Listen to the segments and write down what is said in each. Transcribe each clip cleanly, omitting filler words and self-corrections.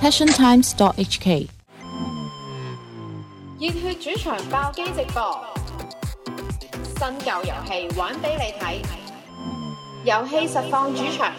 passiontimes.hk。 熱血主場爆機直播，新舊遊戲玩俾你睇，遊戲實況主場。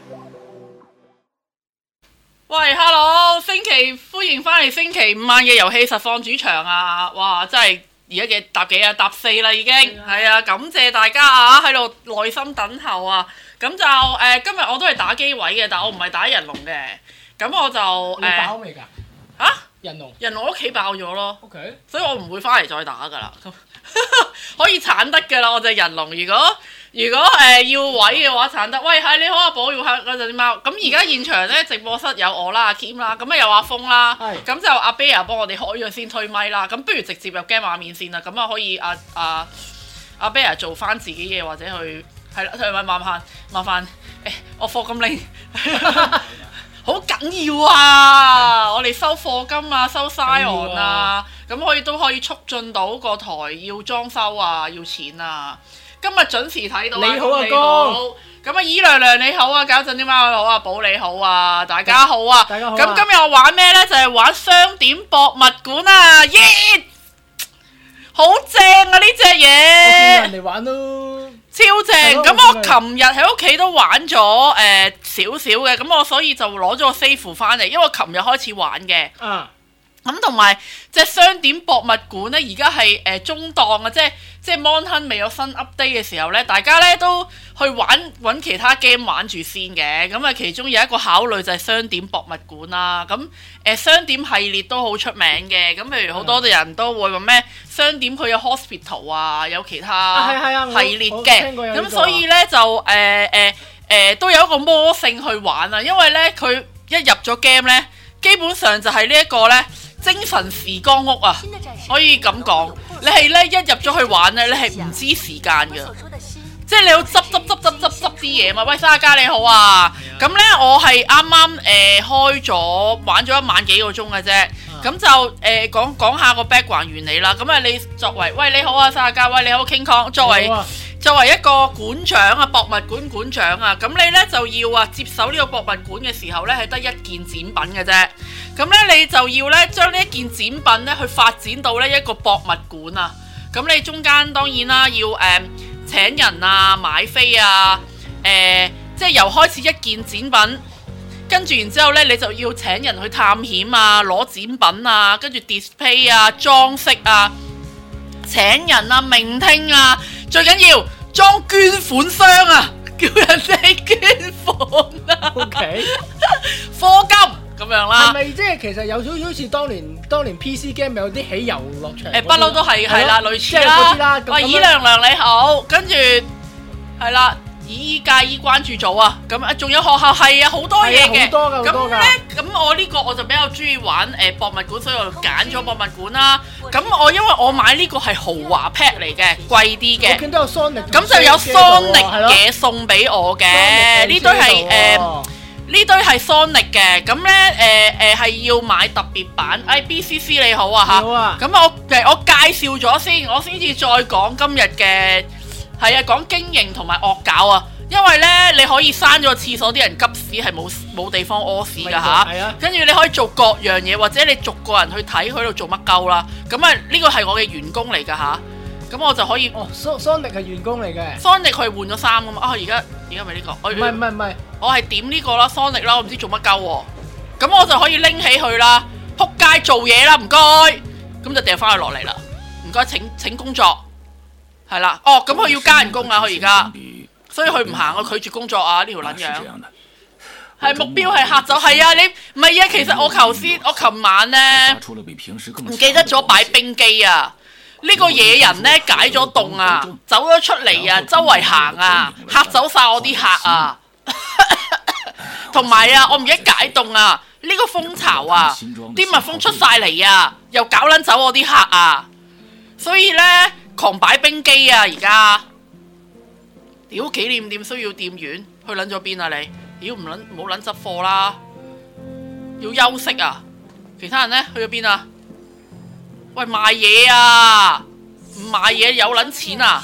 喂 ，Hello， 歡迎翻嚟星期五晚嘅遊戲實況主場啊！哇，真係而家嘅搭幾啊？搭4啦已經，係啊！感謝大家啊，喺度耐心等候啊！咁就今日我都係打機位嘅，但我唔係打人龍嘅，咁我就你爆未㗎？ 嚇？ 人龍我屋企爆咗咯 ，OK， 所以我唔會翻嚟再打噶啦，可以鏟得噶啦，我就人龍。如果要位嘅話鏟得。喂，係你好阿寶，要下嗰隻貓。咁而家現場咧直播室有我啦，阿 Kim 啦，咁啊有阿峰啦，咁就阿 Bear 幫我哋開咗先推咪啦。咁不如直接入 game 畫面先啦，咁啊可以阿 Bear 做翻自己嘢或者去係啦，佢咪麻煩我課金拎。好緊要啊！我哋收課金啊，收 Scion 啊，咁都可以促進到個台要裝修啊，要錢啊。今日準時睇到啊， 你好啊哥。咁啊，姨娘娘你好啊，搞陣啲貓你好啊，寶你好啊，大家好啊。 大家好。 咁今日我玩咩呢？就係玩商店博物館啊！耶！好正啊呢隻嘢。 我見人哋玩都超正！咁我琴日喺屋企都玩咗少少嘅，咁我所以就攞咗個 save 翻嚟，因為我琴日開始玩嘅。咁同埋即係商店博物館咧，而家係中檔啊，即係 Monhun 未有新 update 嘅時候咧，大家咧都去揾其他 game 玩住先嘅。咁啊，其中有一個考慮就係商店博物館啦。咁商店系列都好出名嘅。咁譬如好多人都會話咩商店佢有 hospital 啊，有其他系列嘅。咁所以咧就都有一個魔性去玩啊，因為咧佢一入咗 game 咧，基本上就係呢一個咧。精神時光屋啊，可以咁講，你係咧一入咗去玩咧，你係唔知時間㗎，即係你要執啲嘢嘛。喂，沙家你好啊，咁咧我係啱啱開咗玩咗1晚幾個鐘嘅啫，咁就講下個 background 原理啦。咁啊，你作為喂你好啊沙家，喂你好 King Kong，作為一個館長啊，博物館館長啊，咁你咧就要接手呢個博物館嘅時候咧，係得一件展品嘅啫。咁咧你就要咧將呢一件展品咧去發展到呢一個博物館啊。咁你中間當然啦，要請人啊、買飛啊，即係由開始一件展品，跟住然之後咧你就要請人去探險啊、攞展品啊，跟住 display 啊、裝飾啊、請人啊、聆聽啊，最緊要裝捐款箱啊，叫人哋捐款啊。 OK， 課金。咁樣啦， 係咪即係其實有少少似當年 PC game 咪有啲起遊樂場？ 不嬲都係啦，類似啦。喂，姨娘娘你好，跟住係啦，姨介意關注組啊，咁仲有學校係啊，好多嘢嘅。 好多㗎，好多㗎。 咁我呢個我就比較中意玩博物館，所以我就揀咗博物館啦。咁因為我買呢個係豪華 pack 嚟嘅，貴啲嘅。 我見到有 Sonic， 咁就有 Sonic 嘅送俾我嘅，呢堆係呢堆係 Sonic 嘅，咁咧係要買特別版。BCC 你好啊嚇， 好啊。 咁我介紹咗先，我先至再講今日嘅係啊，講經營同埋惡搞啊。因為咧你可以閂咗個廁所，啲人急屎係冇地方屙屎㗎嚇。跟住你可以做各樣嘢，或者你逐個人去睇佢喺度做乜鳩啦。咁啊呢個係我嘅員工嚟㗎嚇。咁我就可以 Sonic 係員工嚟嘅。 Sonic 佢換咗衫㗎嘛？而家咪呢個？ 唔係。 我係點呢個啦 Sonic 啦，我唔知做乜鳩喎。咁我就可以拎起佢啦，撲街做嘢啦，唔該。咁就掉翻佢落嚟啦，唔該請工作。係啦，咁佢要加人工啊，佢而家，所以佢唔行，我拒絕工作啊，呢條撚樣。係目標係嚇走，係啊，你唔係啊，其實我琴晚咧唔記得咗擺冰機啊。呢個野人咧解咗凍啊，走咗出嚟啊，周圍行啊，嚇走晒我啲客啊。同埋啊，我唔記得解凍啊，呢個蜂巢啊，啲蜜蜂出晒嚟啊，又搞撚走我啲客啊，所以咧狂擺冰機啊，而家屌紀念店需要店員去撚咗邊啊你？屌唔好撚執貨啦，要休息啊！其他人咧去咗邊啊？喂，賣嘢啊，唔賣嘢有撚錢啊！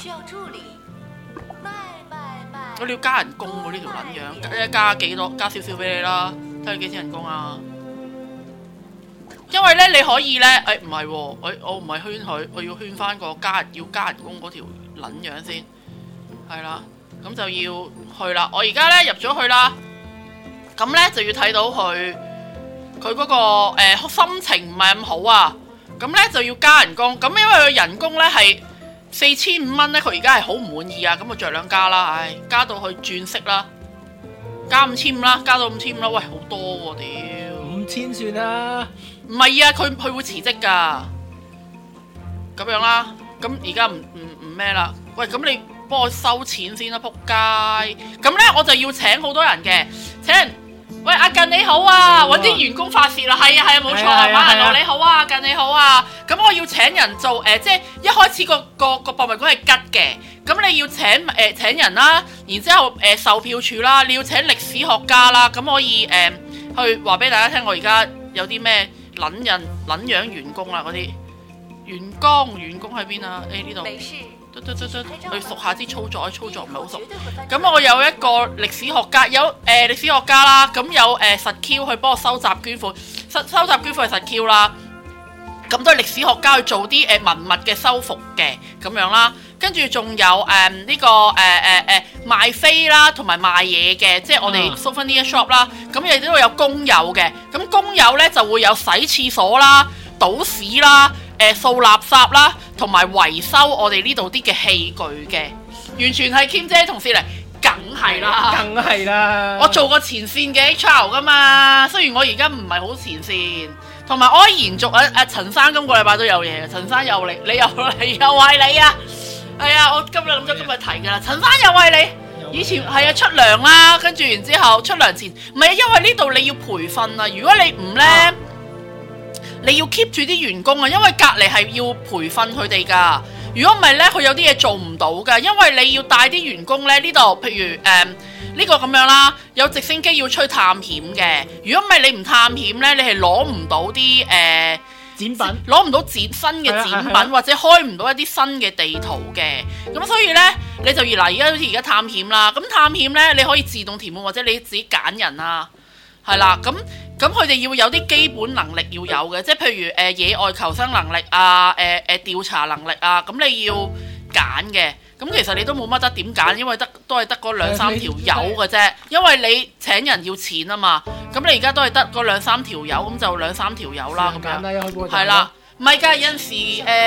我哋要加人工喎，呢條撚樣，加幾多？加少少俾你啦，睇佢幾錢人工啊？ 因為咧你可以咧，唔係喎，我唔係圈佢，我要圈翻個加人工嗰條撚樣先，係啦，咁就要去啦。我而家咧入咗去啦，咁咧就要睇到佢嗰個心情唔係咁好啊，咁咧就要加人工。咁因為佢人工咧係4500蚊咧，佢而家係好唔滿意啊，咁我着兩加啦，加到去轉色啦，加5500啦，加到5500啦，喂，好多喎，屌 5000算啦。 唔係啊，佢會辭職㗎，咁樣啦。咁而家唔咩啦？喂，咁你幫我收錢先啦，仆街！咁呢，我就要請好多人嘅，請人。喂，阿近你好啊，揾啲員工發泄啦，係啊，冇錯係嘛，阿羅你好啊，近你好啊。咁我要請人做即係一開始個博物館係吉嘅，咁你要請人啦，然之後售票處啦，你要請歷史學家啦，咁可以去話俾大家聽，我而家有啲咩？撚樣員工啦，嗰啲員工喺邊啊？呢度去熟下啲操作，操作唔係好熟。咁我有一個歷史學家，有歷史學家啦，咁有實 Q 去幫我收集捐款，收集捐款係實 Q 啦。咁都係歷史學家去做啲文物嘅修復嘅咁樣啦。跟住仲有呢個賣飛啦，同埋賣嘢嘅，即係我哋 Souvenir Shop 啦。咁亦都有工友嘅，咁工友呢就會有洗廁所啦、倒屎啦、掃垃圾啦，同埋維修我哋呢度啲嘅器具嘅，完全係 Kim 姐同事嚟，梗係啦，我做過前線嘅 HR 噶嘛，雖然我而家唔係好前線，同埋我可以延續陳生今個禮拜都有嘢嘅，陳生又嚟，你又係你啊！係啊，我今日諗咗今日提噶啦，陳生又係你，以前係啊出糧啦，跟住然之後出糧前，唔係啊，因為呢度你要培訓啊，如果你唔呢，你要 keep 住啲員工啊，因為隔離係要培訓佢哋噶，如果唔係呢，佢有啲嘢做唔到噶，因為你要帶啲員工呢，呢度譬如呢個咁樣啦，有直升機要出去探險嘅，如果唔係你唔探險呢，你係攞唔到啲展品，攞唔到新嘅展品，或者開唔到一啲新嘅地圖嘅，咁所以呢，你就而家好似而家探險啦，咁探險呢，你可以自動填滿，或者你自己揀人啊，係啦，咁佢哋要有啲基本能力要有嘅，即係譬如野外求生能力啊，調查能力啊，咁你要揀嘅。咁其實你都冇乜得點揀，因為都係得嗰2-3條友嘅啫。因為你請人要錢啊嘛，咁你而家都係得嗰2-3條友，咁就2-3條友啦。咁樣係啦，唔係㗎，有陣時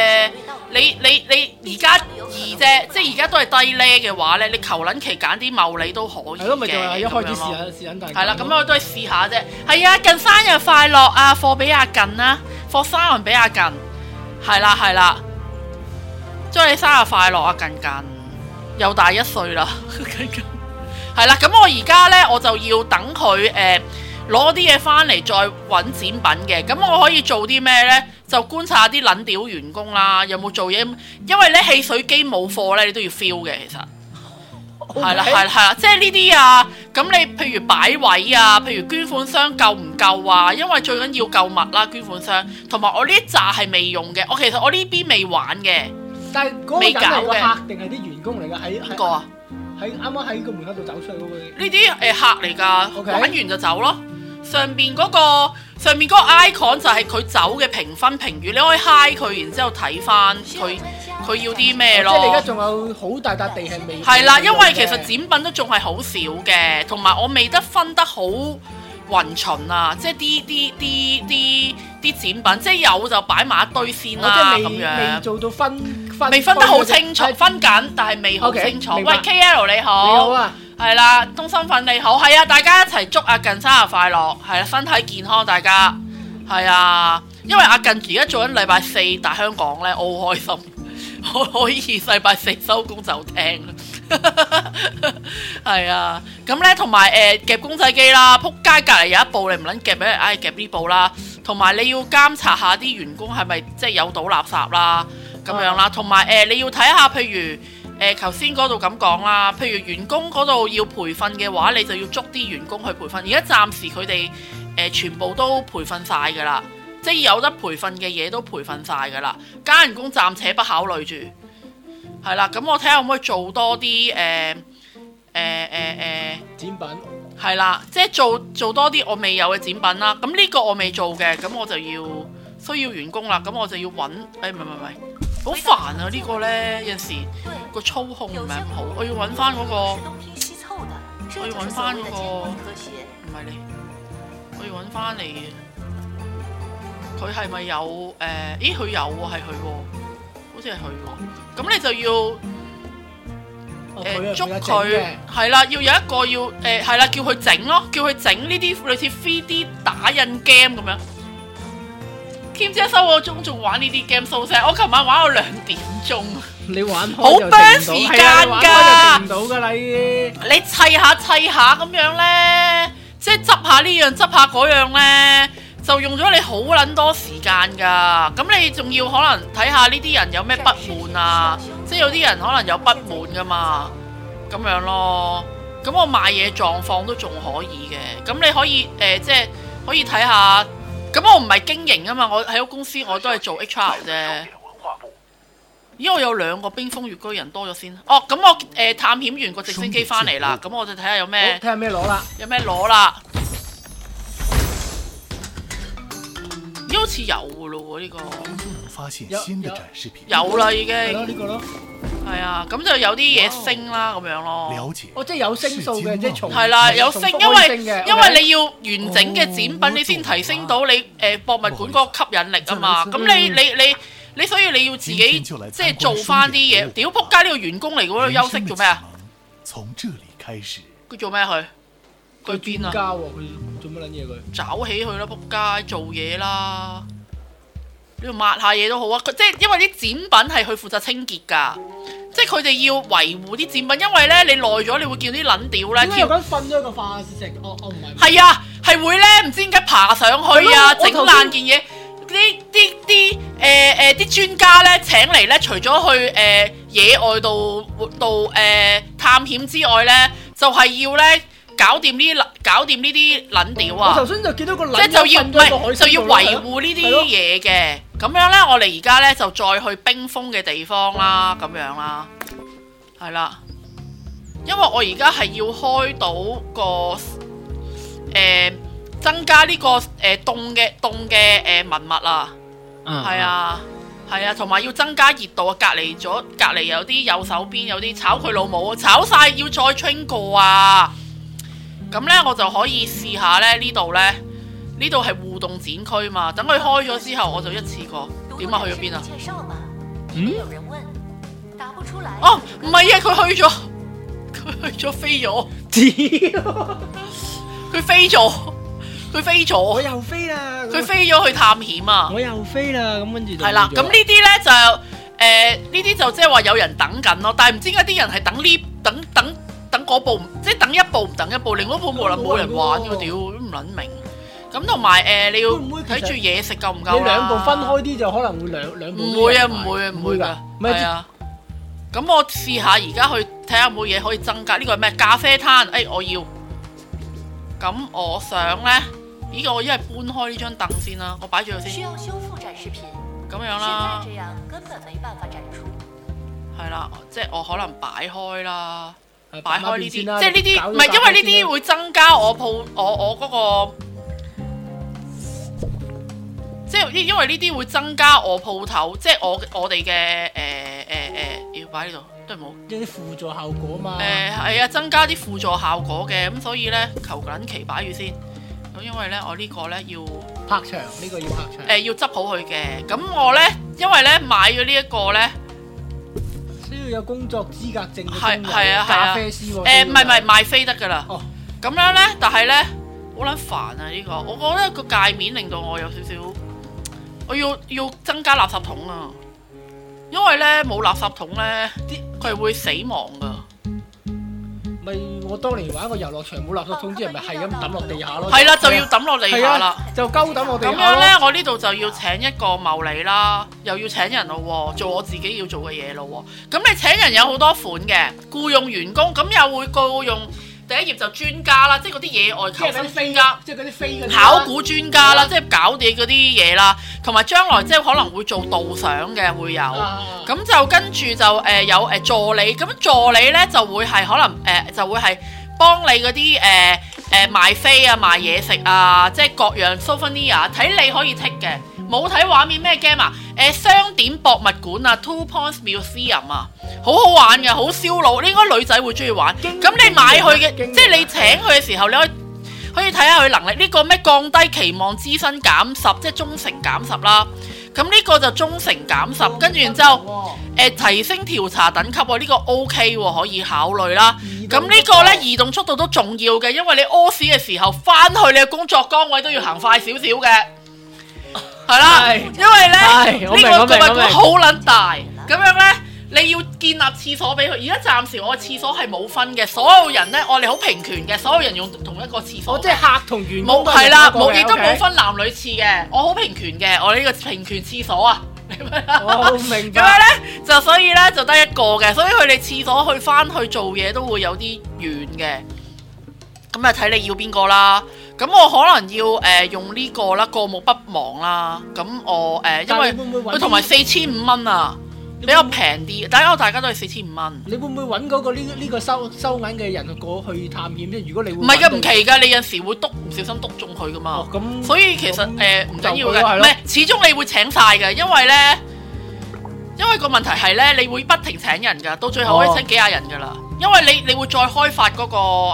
你而家易啫，即係而家都係低 level 嘅話咧，你求撚其揀啲茂利都可以嘅。係咯，咪就係一開始試下係啦，咁我都係試下啫。係啊，近生日快樂啊！貨俾阿近啦，貨生日俾阿近，係啦。祝你生日快樂啊！近又大1歲啦，係啦。咁我而家呢，我就要等佢攞啲嘢翻嚟再揾展品嘅。咁我可以做啲咩呢？就觀察下啲撚屌員工啦，有冇做嘢？因為呢汽水機冇貨呢，你都要 feel 嘅。其實係啦，即係呢啲啊。咁你譬如擺位啊，譬如捐款箱夠唔夠啊？因為最緊要夠密啦，捐款箱。同埋我呢一紮係未用嘅，其實我呢邊未玩嘅。但係嗰個人係個客定係啲員工嚟㗎？喺邊個啊？喺啱啱喺個門口度走出去嗰個。呢啲客嚟㗎，玩完就走咯。上邊嗰個 icon 就係佢走嘅評分評語，你可以 high 佢，然之後睇翻佢要啲咩咯。即係你而家仲有好大笪地係未？係啦，因為其實展品都仲係好少嘅，同埋我未得分得好勻循啊，即係啲展品，即係有就擺埋一堆先啦，咁樣未做到未分得好清楚，分緊但係未好清楚。喂 KL 你好，你好啊，係啦，東心粉你好，係啊，大家一齊祝阿近生日快樂，係啦，身體健康，大家係啊，因為阿近而家做緊禮拜4，但香港咧，我好開心，我可以禮拜4收工就聽係啊，咁咧同埋夾公仔機啦，撲街隔離有一部你唔撚夾俾人，夾呢部啦，同埋你要監察下啲員工係咪即係有倒垃圾啦咁樣啦，同埋你要睇下譬如頭先嗰度咁講啦，譬如員工嗰度要培訓嘅話，你就要捉啲員工去培訓。而家暫時佢哋全部都培訓晒㗎啦，即係有得培訓嘅嘢都培訓晒㗎啦，加人工暫且不考慮住。係啦，咁我睇下可唔可以做多啲展品。 係啦，即係做多啲我未有嘅展品啦。咁呢個我未做嘅，咁我就需要員工啦。咁我就要揾，唔係，好煩啊！呢個呢，有陣時個操控唔係咁好，我要揾翻嗰個，我要揾翻嗰個，唔係你，我要揾翻你。佢係咪有咦，佢有喎，係佢喎，好似係佢喎。咁你就要捉佢，係啦，要有一個要係啦，叫佢整咯，叫佢整呢啲類似 3D 打印 game 咁樣。Kim 姐收我鐘仲玩呢啲 game 收聲，我琴晚玩到2點鐘。你玩好 burn 時間㗎，停唔到㗎啦！你砌下咁樣咧，即係執下呢樣執下嗰樣咧，就用咗你好撚多時間㗎。咁你仲要可能睇下呢啲人有咩不滿啊？即係有啲人可能有不滿㗎嘛，咁樣咯。咁我賣嘢狀況都仲可以嘅。咁你可以即係可以睇下。咁我唔係經營啊嘛，我喺個公司我都係做 HR 啫。咦，我有2個冰封月居人多咗先。哦，咁我探險完個直升機翻嚟啦，咁我就睇下有咩，睇下咩攞啦，有咩攞啦。咦，好似有噶咯喎呢個。有啦已經。係咯，呢個咯。係啊，咁就有啲嘢升啦，咁樣咯。哦，即係有升數嘅，即係重。係啦，有升，因為你要完整嘅展品，你先提升到你博物館嗰個吸引力啊嘛。咁你所以你要自己即係做翻啲嘢。屌仆街，呢個員工嚟嗰度休息做咩啊？佢做咩佢？佢邊啊？佢做乜撚嘢佢？找起佢啦，仆街做嘢啦。呢度抹下嘢都好啊，即係因為啲展品係佢負責清潔㗎，即係佢哋要維護啲展品，因為咧你耐咗，你會見到啲撚屌咧。點解有人瞓咗個化石？我唔係。係啊，係會咧，唔知點解爬上去啊，整爛件嘢。啲專家咧請嚟咧，除咗去野外度探險之外咧，就係要咧。搞掂呢啲撚屌啊！我頭先就見到個撚，即係就要維護呢啲嘢嘅。咁樣咧，我哋而家咧就再去冰封嘅地方啦，咁樣啦，係啦。因為我而家係要開到個增加呢個凍嘅文物啊，係啊，同埋要增加熱度啊。隔離有啲右手邊有啲炒佢老母，炒晒要再 train 過啊！咁咧，我就可以試下咧呢度係互動展區嘛。等佢開咗之後，我就一次過。點啊？去咗邊啊？哦，唔係啊，佢去咗飛咗。佢飛咗。我又飛啦。佢飛咗去探險啊！我又飛啦，咁跟住係啦。咁呢啲咧就呢啲就即係話有人等緊咯，但係唔知點解啲人係等嗰部，即係等一部唔等一部，另外一部冇人玩嘅，屌都唔撚明。咁同埋你要睇住嘢食夠唔夠啦。你兩部分開啲就可能會兩部。唔會啊，唔會㗎。係啊。咁我試下而家去睇下有冇嘢可以增加。呢個係咩？咖啡攤。我要。咁我想咧，我一係搬開呢張凳先啦，我擺住佢先。咁樣啦。係啦，即係我可能擺開啦。擺開呢啲，即係呢啲唔係，因為呢啲會增加我嗰個，即係因為呢啲會增加我鋪頭，即係我哋嘅要擺呢度都係冇。一啲輔助效果嘛。係啊，增加啲輔助效果嘅，咁所以咧求緊期擺住先。咁因為咧我呢個咧要拍牆，呢個要拍牆。要執好佢嘅，咁我咧因為咧買咗呢一個咧。需要有工作資格證嘅工人，咖啡師喎。唔係賣飛得㗎啦。哦，咁樣咧，但係咧好撚煩啊！呢個我覺得個界面令到我有少少，我要增加垃圾桶啊！因為咧冇垃圾桶咧，佢係會死亡㗎。咪我當年玩個遊樂場冇垃圾桶，啲人咪係咁抌落地下咯。係啦，就要抌落地下啦，就鳩抌落地下。咁樣咧，我呢度就要請一個茂利啦，又要請人咯，做我自己要做嘅嘢咯。咁你請人有好多款嘅，僱用員工，咁又會僱用第一頁就專家啦，即係嗰啲野外求生專家，即係嗰啲飛嘅考古專家啦，即係搞啲嗰啲嘢啦，同埋將來即係可能會做導賞嘅會有，咁就跟住就有助理，咁助理咧就會係可能就會係幫你嗰啲賣飛啊、賣嘢食啊，即係各樣 souvenir， 睇你可以剔嘅。冇睇畫面咩 game 啊？商店博物館啊 ，Two Points Museum 啊，好好玩嘅，好燒腦，應該女仔會中意玩。咁你買佢嘅，即係你請佢嘅時候，你可以睇下佢能力。呢個咩降低期望資薪減10，即係忠誠減10啦。咁呢個就忠誠減10，跟住然之後提升調查等級喎，呢個 OK 喎，可以考慮啦。咁呢個呢，移動速度都重要嘅，因為你屙屎嘅時候翻去你嘅工作崗位都要行快少少嘅。係啦，因為咧呢個博物館好撚大，咁樣咧你要建立廁所俾佢。而家暫時我嘅廁所係冇分嘅，所有人咧我哋好平權嘅，所有人用同一個廁所。 即係客同員工都係啦，亦都冇分男女廁嘅，我好平權嘅，我呢個平權廁所啊。 我明白。 咁樣咧就所以咧就得一個嘅，所以佢哋廁所去翻去做嘢都會有啲遠嘅。咁啊睇你要邊個啦。咁我可能要用呢個啦，過目不忘啦。咁我因為佢同埋4500蚊啊，比較平啲。大家都係4500蚊。你會唔會揾嗰個呢個收銀嘅人過去探險啫？如果你會唔係嘅，唔奇㗎，你有時會唔小心篤中佢㗎嘛。咁所以其實唔緊要嘅，唔係始終你會請晒嘅，因為個問題係咧，你會不停請人㗎，到最後可以請幾廿人㗎啦。因為你會再開發嗰個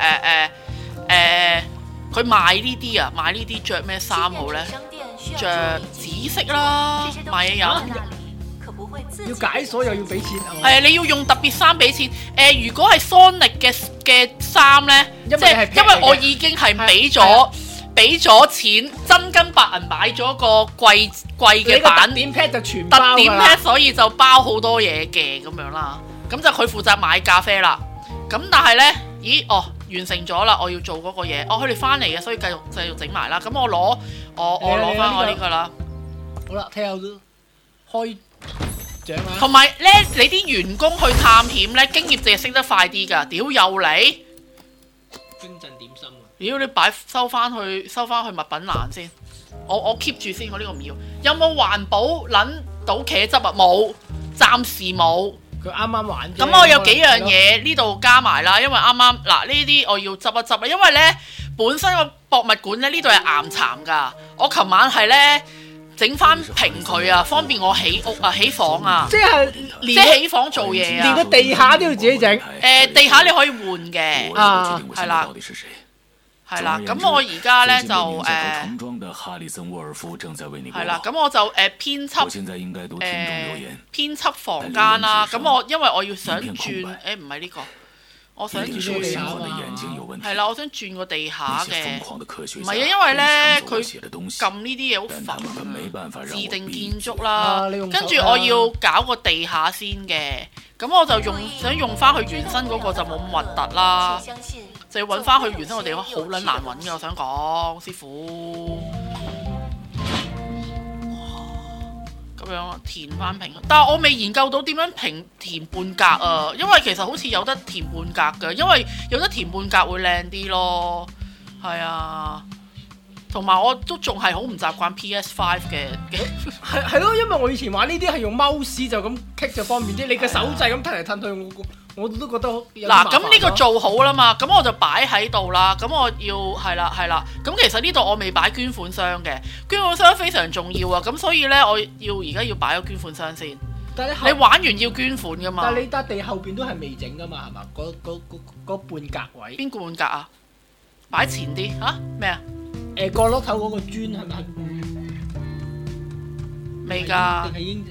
佢賣呢啲啊，賣呢啲着咩衫好呢？着紫色啦，賣嘢飲。要解鎖又要俾錢係啊！你要用特別衫俾錢。如果係 Sonic 嘅衫呢，因為我已經係俾咗錢真金白銀買咗個貴嘅版。特點 pad 就全包特點 pad，所以就包好多嘢嘅咁樣啦。咁就佢負責買咖啡啦。咁但係呢，完成咗啦，我要做嗰個嘢。佢哋翻嚟嘅，所以繼續整埋啦。咁我攞翻我呢個啦。好啦，睇下開獎啦。同埋咧，你啲員工去探險咧，經驗值係升得快啲㗎。屌又嚟，冰鎮點心啊！屌你收翻去物品欄先。我 keep 住先，我呢個唔要。有冇環保撚到茄汁啊？冇，暫時冇。佢啱啱玩。咁我有幾樣嘢呢度加埋啦，因為啱啱嗱呢啲我要執一執啦，因為咧本身個博物館咧呢度係岩巉㗎，我琴晚係咧整翻平佢啊，方便我起屋啊、起房啊，即係起房做嘢啊，連個地下都要自己整。地下你可以換嘅，係啦。係啦，咁我而家咧就係啦，咁我就編輯房間啦。咁我因為我要想轉，唔係呢個，我想轉地下係啦，我想轉個地下嘅，唔係啊，因為咧佢撳呢啲嘢好煩，自定建築啦，跟住我要搞個地下先嘅，咁我就想用翻佢原身嗰個就冇咁核突啦。就要揾翻佢原生個地方，好撚難揾嘅。我想講，師傅，咁樣填翻平，但係我未研究到點樣填半格啊，因為其實好似有得填半格嘅，因為有得填半格會靚啲咯，係啊。同埋我都仲係好唔習慣 PS5 嘅，係咯，因為我以前玩呢啲係用 mouse 就咁 click 就方便啲，你嘅手掣咁褪嚟褪去，我都覺得嗱，咁呢個做好啦嘛，咁我就擺喺度啦，咁我要係啦，咁其實呢度我未擺捐款箱嘅，捐款箱非常重要啊，咁所以呢，我而家要擺個捐款箱先。但係你玩完要捐款噶嘛？但係你笪地後邊都係未整噶嘛，係嘛？嗰半格位邊個半格啊？擺前啲嚇咩啊？角落頭嗰個磚係咪？未㗎。定係已經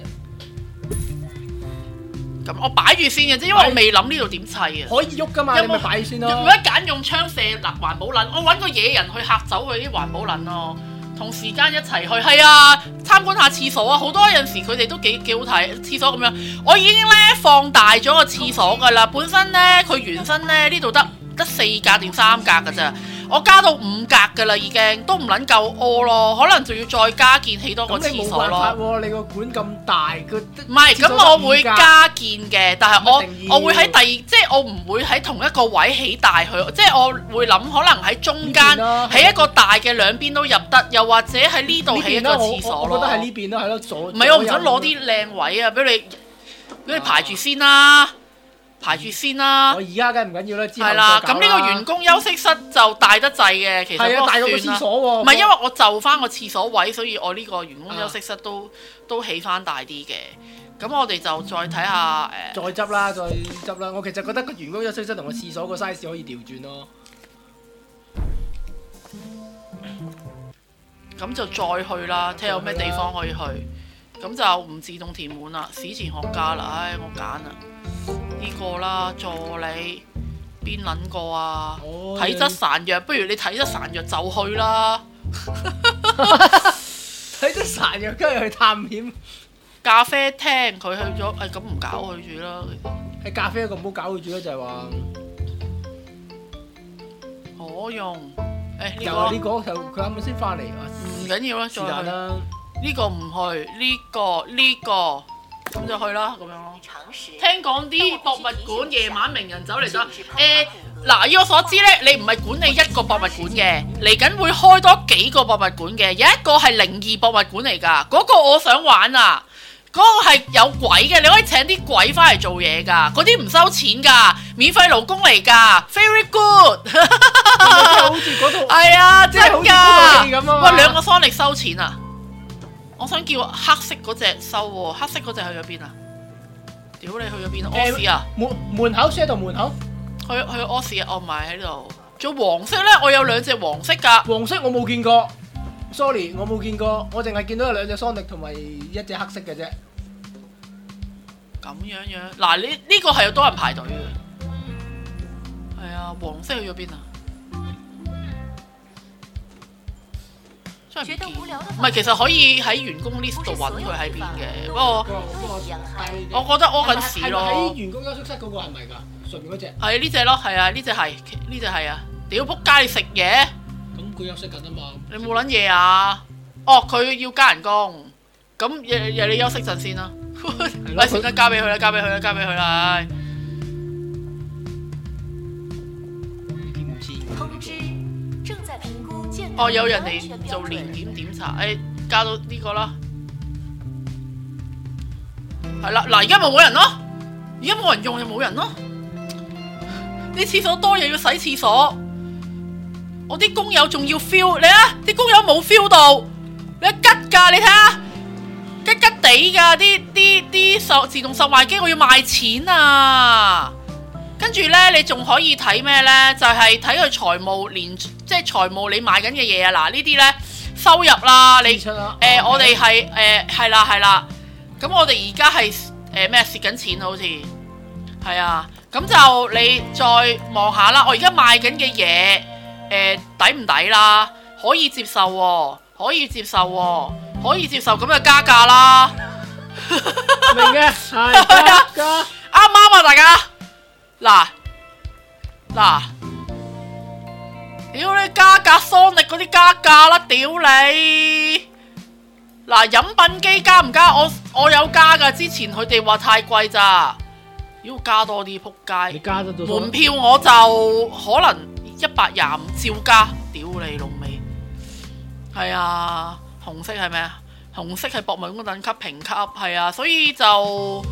咁，我擺住先嘅啫，因為我未諗呢度點砌啊。可以喐㗎嘛？你咪擺先咯。如果揀用槍射環保撚，我揾個野人去嚇走佢啲環保撚咯。同時間一齊去，係啊，參觀下廁所啊！好多陣時佢哋都幾好睇廁所咁樣。我已經咧放大咗個廁所㗎啦。本身咧佢原身咧呢度得4格定3格㗎咋。我加到5格㗎啦，已經都唔撚夠屙咯，可能仲要再加建起多個廁所咯。咁你冇辦法喎，你個館咁大，唔係咁我會加建嘅，但係我會喺即係我唔會喺同一個位起大佢，即係我會諗可能喺中間起一個大嘅，兩邊都入得，又或者喺呢度起一個廁所咯。我覺得喺呢邊咯，係咯，唔係我唔想攞啲靚位啊，俾你排住先啦。 排住先啦。 我而家梗係唔緊要啦， 係啦，咁呢個員工休息室就大得滯嘅，其實係啊，大過個廁所喎。 唔係因為我就翻個廁所位，所以我呢個員工休息室都起翻大啲嘅。咁我哋就再睇下再執啦，再執啦。我其實覺得個員工休息室同個廁所個 size 可以調轉咯。 咁就再去啦，睇下有咩地方可以去。咁就唔自動填滿啦，史前學家啦，唉，我揀啦呢個啦，助理邊撚個啊？體質孱弱，不如你體質孱弱就去啦。 體質孱弱，跟住去探險。 咖啡廳佢去咗，咁唔搞佢住啦。 喺咖啡嗰個唔好搞佢住啦，就係話可用。呢個就佢啱啱先翻嚟， 唔緊要啦，再去啦。 呢個唔去，呢個咁就去啦，咁樣咯。聽講啲博物館夜晚名人走嚟走，嗱，以我所知呢，你唔係管理一個博物館嘅，嚟緊會開多幾個博物館嘅，有一個係靈異博物館嚟㗎，嗰個我想玩啊！嗰個係有鬼嘅，你可以請啲鬼翻嚟做嘢㗎，嗰啲唔收錢㗎，免費勞工嚟㗎 ，very good。 好似嗰度係啊，真㗎。喂，兩個 Sonic 收錢啊！我想叫黑色嗰隻收喎，黑色嗰隻去咗邊啊？屌你去咗邊啊？屙屎啊！ 門口 set 到門口。 去屙屎啊！我唔係喺度。仲有黃色咧，我有兩隻黃色㗎。 黃色我冇見過。Sorry， 我冇見過，我淨係見到有兩隻 Sonic 同埋一隻黑色嘅啫。 咁樣，嗱呢個係有多人排隊嘅。係啊，黃色去咗邊啊？真係唔見。唔係，其實可以喺員工 list 度揾佢喺邊嘅。不過我覺得屙緊屎咯。 喺員工休息室嗰個係咪㗎？上面嗰隻。 係呢隻咯，係啊，呢隻係啊。屌仆街，你食嘢？ 咁佢休息緊啊嘛。你冇撚嘢啊？哦，佢要加人工，咁你休息陣先啦。喂，算啦，交俾佢啦。哦，有人嚟做年檢檢查，加到呢個啦。係啦，嗱，而家咪冇人咯，而家冇人用就冇人咯。啲廁所多嘢要洗廁所。我啲工友仲要 feel， 你啊，啲工友冇 feel 到，你吉㗎，你睇下，吉吉地㗎，啲自動售賣機，我要賣錢啊！跟住呢，你仲可以睇咩呢？就係睇佢財務即係財務你賣緊嘅嘢啊！嗱，呢啲呢，收入啦，你我哋係啦，咁我哋而家係咩蝕緊錢好似係啊，咁就你再望下啦，我而家賣緊嘅嘢。抵唔抵啦？可以接受喎，可以接受，咁就加價啦。 明嘅，係加啱啊，大家。嗱，屌你加價，Sonic嗰啲加價啦，屌你！嗱，飲品機加唔加？我有加㗎，之前佢哋話太貴咋，要加多啲，仆街。 你加得到？ 門票我就可能。125照加，屌你老味！係啊，紅色係咩啊？紅色係博物館等級評級，係啊，所以就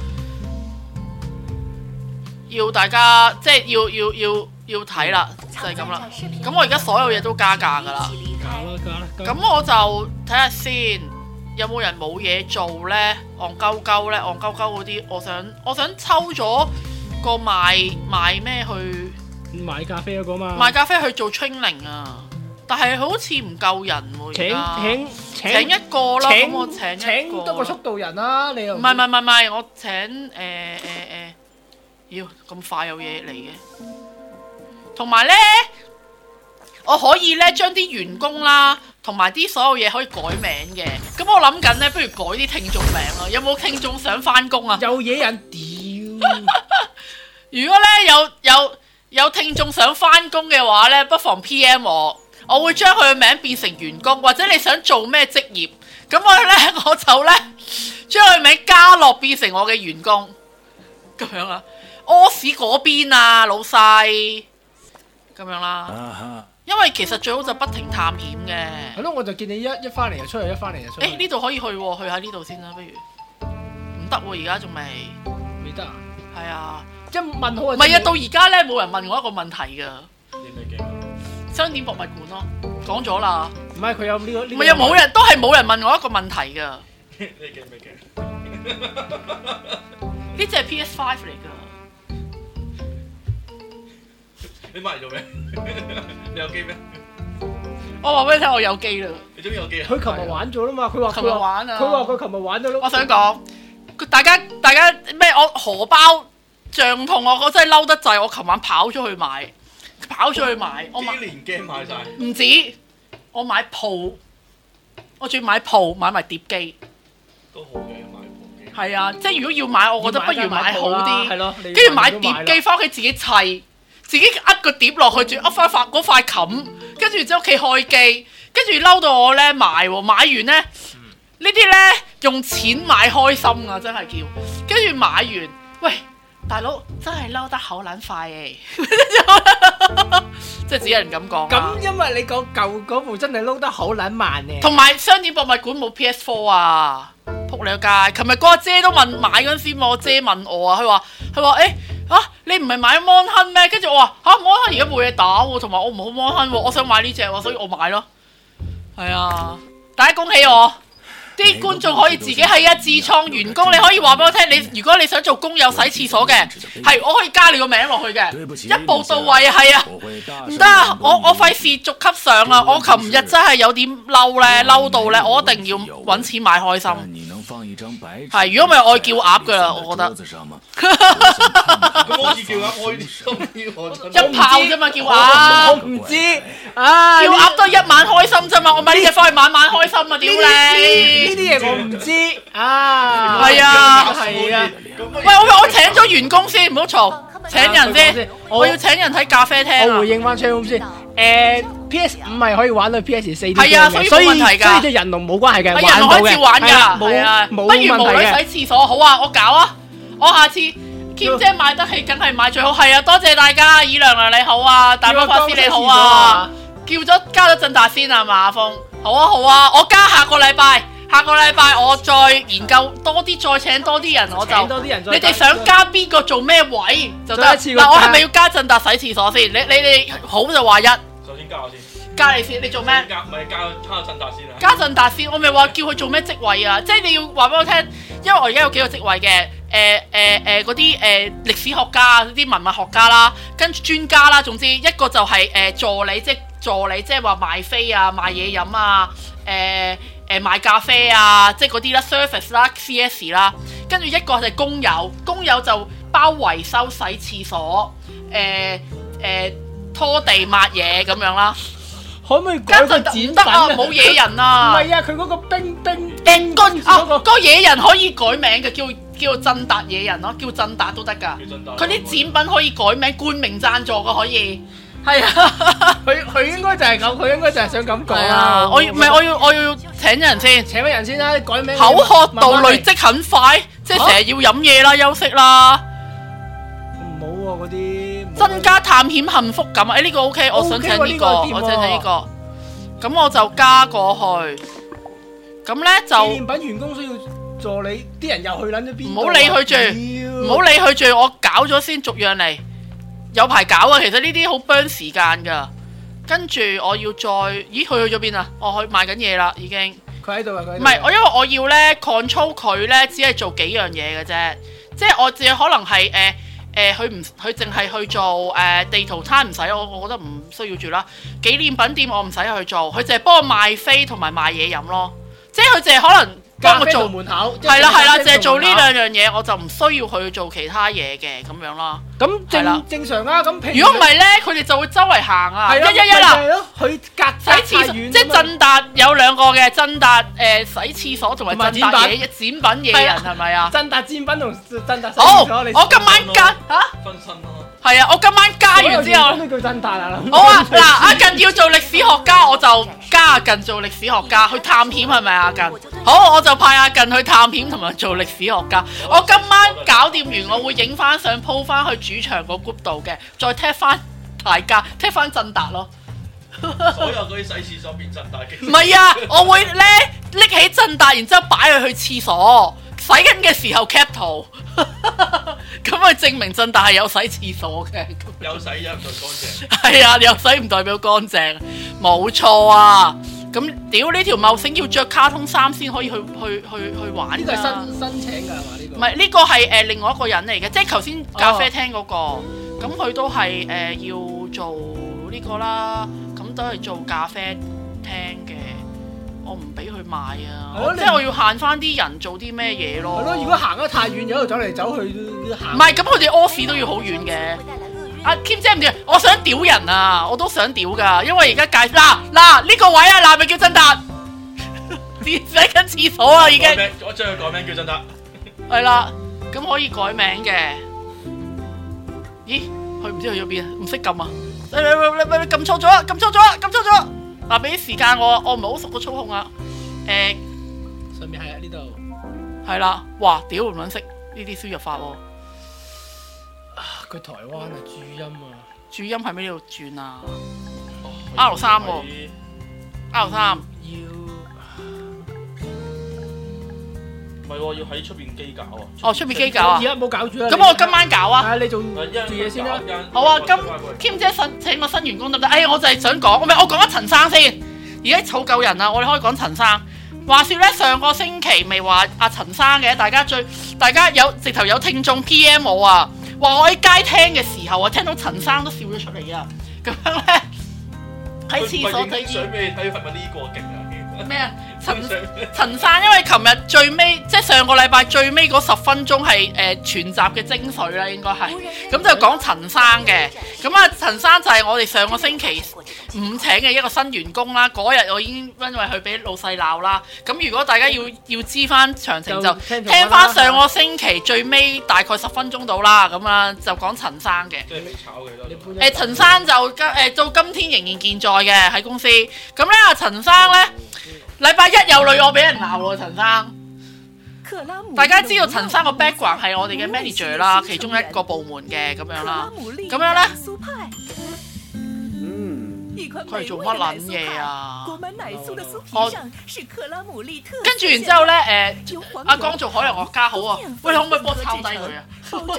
要大家即係要睇啦，就係咁啦。咁我而家所有嘢都加價噶啦，咁我就睇下先，有冇人冇嘢做呢？戇鳩鳩呢？戇鳩鳩嗰啲，我想抽咗個賣咩去？ 買咖啡嗰個嘛， 買咖啡去做 training 啊，但係好似唔夠人喎。請一個啦，咁我請多個速度人啦，你又唔係，我請要咁快有嘢嚟嘅。同埋呢，我可以呢將啲員工啦，同埋啲所有嘢可以改名嘅。咁我諗緊呢，不如改啲聽眾名啊。有冇聽眾想返工啊？ 有嘢人屌！ 如果呢有聽眾想返工嘅話呢，不妨 PM 我會將佢嘅名變成員工，或者你想做咩職業，咁我就呢將佢名加落變成我嘅員工，咁樣啊，屙屎嗰邊啊，老細，咁樣啦。因為其實最好就不停探險嘅。 係咯，我就見你一翻嚟就出去，一翻嚟就出去。 呢度可以去喎，去下呢度先啦，不如。唔得喎，而家仲未得啊。係啊。 即係問好唔係啊，到而家咧冇人問我一個問題㗎。 你咪勁啊！ 商店博物館咯，講咗啦。 唔係佢有呢個唔係啊，冇人都係冇人問我一個問題㗎。 你勁咪勁？ 呢隻係 PS5 嚟㗎。 你買嚟做咩？你有機咩？ 我話俾你聽，我有機啦。 你終於有機啊！ 佢琴日玩咗啦嘛，佢話琴日玩啊。 佢話佢琴日玩咗咯。 我想講，大家咩？我荷包脹痛，我真係嬲得滯。我琴晚跑出去買，我買幾年 game 買晒。 唔止，我買鋪，我仲要買鋪，買埋碟機。 都好嘅，買部機。 係啊，即係如果要買，我覺得不如買好啲。 係咯， 跟住買碟機，翻屋企自己砌，自己呃個碟落去，仲要呃翻嗰塊冚，跟住之後屋企開機，跟住嬲到我咧買完咧，呢啲咧用錢買開心啊，真係叫。跟住買完，喂大佬真係嬲得好撚快誒，即係只有人咁講。 咁因為你講舊嗰部真係撈得好撚慢嘅。 同埋商店博物館冇 PS4 啊！仆你個街！琴日嗰阿姐都問買嗰陣時，我姐問我啊，佢話你唔係買 Mon Hun 咩？跟住我話Mon Hun 而家冇嘢打喎，同埋我唔好 Mon Hun 喎，我想買呢隻喎，所以我買咯。係啊，大家恭喜我！啲觀眾可以自己係自創員工，你可以話俾我聽，如果你想做工友洗廁所嘅，係我可以加你個名落去嘅，一步到位啊，係啊，唔得啊，我費事逐級上啊，我琴日真係有點嬲咧，嬲到咧，我一定要揾錢買開心，係，如果唔係我叫鴨噶啦，我覺得， 咁好似叫鴨開啲一炮啫嘛，叫鴨， 我唔知，啊， 叫鴨都係一晚開心啫嘛，我買呢隻翻去晚晚開心啊，屌你！ 呢啲嘢我唔知啊， 係啊， 係啊。 喂，我請咗員工先，唔好嘈，請人先，我要請人睇咖啡廳我回應翻 Channel 先，PS5係可以玩到 PS4， 係啊，所以冇問題㗎， 所以隻人龍冇關係嘅， 人龍可以照玩㗎，係啊， 冇不如無女洗廁所，好啊，我搞啊，我下次兼姐買得起，梗係買最好，係啊，多謝大家，以娘娘你好啊，大魔法師你好啊，加咗振達先啊嘛，阿峰，好啊好啊，我加下個禮拜我再研究多啲，再請多啲人，我就多啲人。 你哋想加邊個做咩位就得。嗱，我係咪要加振達洗廁所先？你好就話一。 首先加我先。 加你先，你做咩？ 加振達先啊。 加振達先，我咪話叫佢做咩職位啊？即係你要話俾我聽，因為我而家有幾個職位嘅，嗰啲歷史學家、啲文物學家啦，跟住專家啦，總之一個就係助理，即係話賣飛啊、賣嘢飲啊、賣咖啡啊，即係嗰啲啦 ，service 啦 ，CS 啦，跟住一個就係工友就包維修、洗廁所、拖地、抹嘢咁樣啦。 可唔可以改個剪品啊？ 冇野人啊！ 唔係啊，佢嗰個冰嗰個野人可以改名嘅，叫振達野人咯，叫振達都得㗎。佢啲展品可以改名，冠名贊助嘅可以。係啊， 佢應該就係咁，佢應該就係想咁講啦。 我要請人先， 請乜人先啦？改名口渴到累積很快，即係成日要飲嘢啦，休息啦。 唔好喎嗰啲。 增加探險幸福感啊！呢個 OK， 我想請呢個，我想請呢個。咁我就加過去。咁咧就紀念品員工需要助理，啲人又去撚咗邊？ 唔好理佢住，唔好理佢住，我搞咗先，逐樣嚟。有排搞啊！其實呢啲好 burn 時間噶。跟住我要再，咦？佢去咗邊啊？我去賣緊嘢啦，已經。 佢喺度啊！佢唔係我，因為我要咧 control 佢咧，只係做幾樣嘢嘅啫。即係我只可能係佢淨係去做地圖攤唔使，我覺得唔需要住啦。紀念品店我唔使去做，佢淨係幫我賣飛同埋賣嘢飲咯。即係佢淨係可能幫我做門口， 係啦，淨係做呢兩樣嘢，我就唔需要去做其他嘢嘅咁樣啦。 咁正常啊。咁如果唔係咧，佢哋就會周圍行啊。一啦， 佢隔洗廁所，即係振達有兩個嘅，振達洗廁所同埋振達展品嘢人係咪啊？ 振達展品同振達洗廁所， 我今晚加分身咯。 係啊，我今晚加完之後， 都叫振達啊。 好啊，嗱，阿近要做歷史學家，我就加阿近做歷史學家去探險，係咪阿近？好，我就派阿近去探險同埋做歷史學家。我今晚搞掂完，我會影翻相 po 翻去主場個 group 度嘅，再踢翻大家，踢翻振達咯。 所有嗰啲洗廁所變振達嘅。 唔係啊，我會咧拎起振達，然之後擺佢去廁所。 洗緊嘅時候 cap 圖，咁啊證明振達係有洗廁所嘅。 有洗啫，唔代乾淨。 係啊，有洗唔代表乾淨，冇錯啊。咁屌呢條茂繩要着卡通衫先可以去玩㗎。 呢個係新請㗎係嘛？呢個唔係呢個係另外一個人嚟嘅，即係頭先咖啡廳嗰個，咁佢都係要做呢個啦，咁都係做咖啡廳嘅。我唔俾佢賣啊！即係我要限翻啲人做啲咩嘢咯。 係咯，如果行得太遠，有度走嚟走去行。 唔係，咁佢哋屙屎都要好遠嘅。阿 Kim 姐唔知，我想屌人啊！我都想屌㗎，因為而家介嗱呢個位啊，嗱咪叫振達，洗緊廁所啊已經。 我將佢改名叫振達。 係啦，咁可以改名嘅。咦？佢唔知去咗邊啊？唔識撳啊！你撳錯咗啊！撳錯咗！嗱，俾啲時間我唔係好熟個操控啊。 上面係啊呢度。 係啦，哇！屌唔撚識呢啲輸入法喎。 佢台灣啊，注音啊。 注音係咩呢度轉啊？R3喎，R3。 唔係喎，要喺出邊機搞啊！ 哦，出邊機搞啊！ 而家冇搞住啊！ 咁我今晚搞啊！ 你做嘢先啦。 好啊，Kim 姐請個新員工得唔得？我就係想講，我講咗陳生先。而家湊夠人啦，我哋可以講陳生。話說咧，上個星期未話阿陳生嘅，大家有直頭有聽眾 PM 我啊，話我喺街聽嘅時候啊，聽到陳生都笑咗出嚟啊！咁樣咧喺廁所睇相俾你睇，係咪呢個勁啊？ 咩啊？陳生，因為琴日最尾即係上個禮拜最尾嗰10分鐘係全集嘅精髓啦，應該係咁就講陳生嘅。咁啊，陳生就係我哋上個星期5請嘅一個新員工啦。嗰日我已經因為佢俾老細鬧啦。咁如果大家要知翻詳情就聽翻上個星期最尾大概10分鐘到啦。咁啊就講陳生嘅。 即係未炒嘅都。 陳生就到今天仍然健在嘅喺公司。咁咧阿陳生咧。禮拜一有女我俾人鬧喎，陳生。大家知道陳生個 background 係我哋嘅 manager 啦，其中一個部門嘅咁樣啦。咁樣咧，佢係做乜撚嘢啊？跟住然之後咧，阿江做海洋學家好啊，喂，你可唔可以幫我抄低佢啊？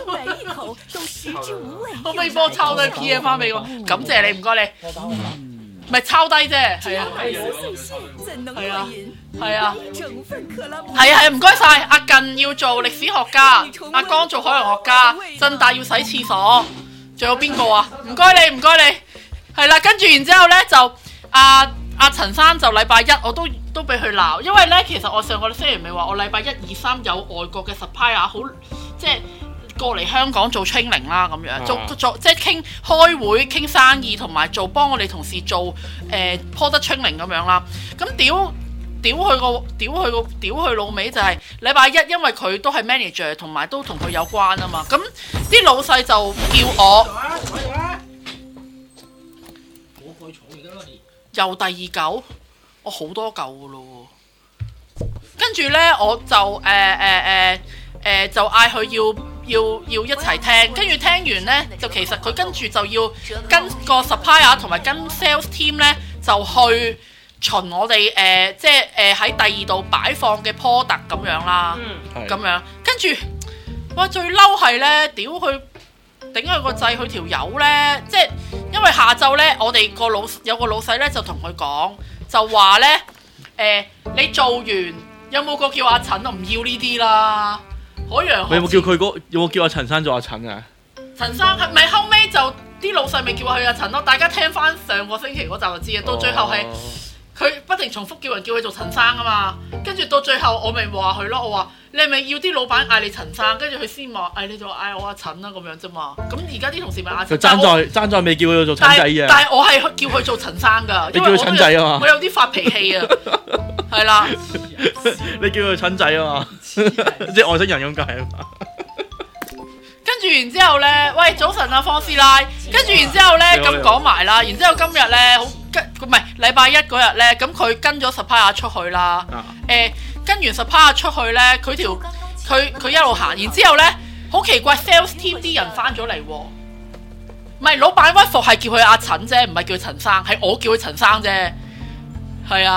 可唔可以幫我抄低 PM 翻俾我？感謝你，唔該你。唔係抄低啫，係啊，唔該晒。阿近要做歷史學家，阿江做海洋學家，振達要洗廁所，仲有邊個啊？唔該你，係啦。跟住然之後咧就阿陳生就禮拜一我都俾佢鬧，因為咧其實我上個星期咪話我禮拜1、2、3有外國嘅 supplier 好即係。過嚟香港做 training 啦，咁樣做即係開會傾生意，同埋幫我哋同事做product training 咁樣啦。咁屌佢老味就係禮拜一，因為佢都係 manager， 同埋都同佢有關啊嘛。咁啲老細就叫我又第2嚿，我好多嚿噶咯。跟住咧我就就嗌佢要一齊聽，跟住聽完呢，就其實佢跟住就要跟個 supplier 同埋跟 sales team 呢，就去巡我哋即係喺第2度擺放嘅 product 咁樣啦，咁樣跟住哇最嬲係呢，屌佢頂佢個掣，佢條友呢，即係因為下晝呢，我哋有個老細呢，就同佢講，就話呢，你做完有冇個叫阿陳啊？唔要呢啲啦。海洋你有冇叫佢有冇叫阿陳生做阿陳啊？ 陳生係咪後尾就啲老細咪叫佢阿陳咯？大家聽翻上個星期嗰集就知啊。到最後係佢不停重複叫人叫佢做陳生啊嘛。跟住到最後我咪話佢咯，我話你係咪要啲老闆嗌你陳生？跟住佢先話你就嗌我阿陳啦咁樣啫嘛。咁而家啲同事咪嗌陳。 爭在未叫佢做陳仔啊！ 但係我係叫佢做陳生㗎， 你叫佢陳仔啊嘛。 我有啲發脾氣啊，係啦。 你叫佢陳仔啊嘛，即係外星人咁解啊嘛。 跟住然之後咧，喂早晨啊方師奶，跟住然之後咧咁講埋啦，然之後今日咧唔係禮拜一嗰日咧，咁佢跟咗 supplier 出去啦，跟完 supplier 出去咧，佢一路行，然之後咧好奇怪 sales team 啲人翻咗嚟喎，唔係老闆屈服係叫佢阿陳啫，唔係叫佢陳生，係我叫佢陳生啫，係啊。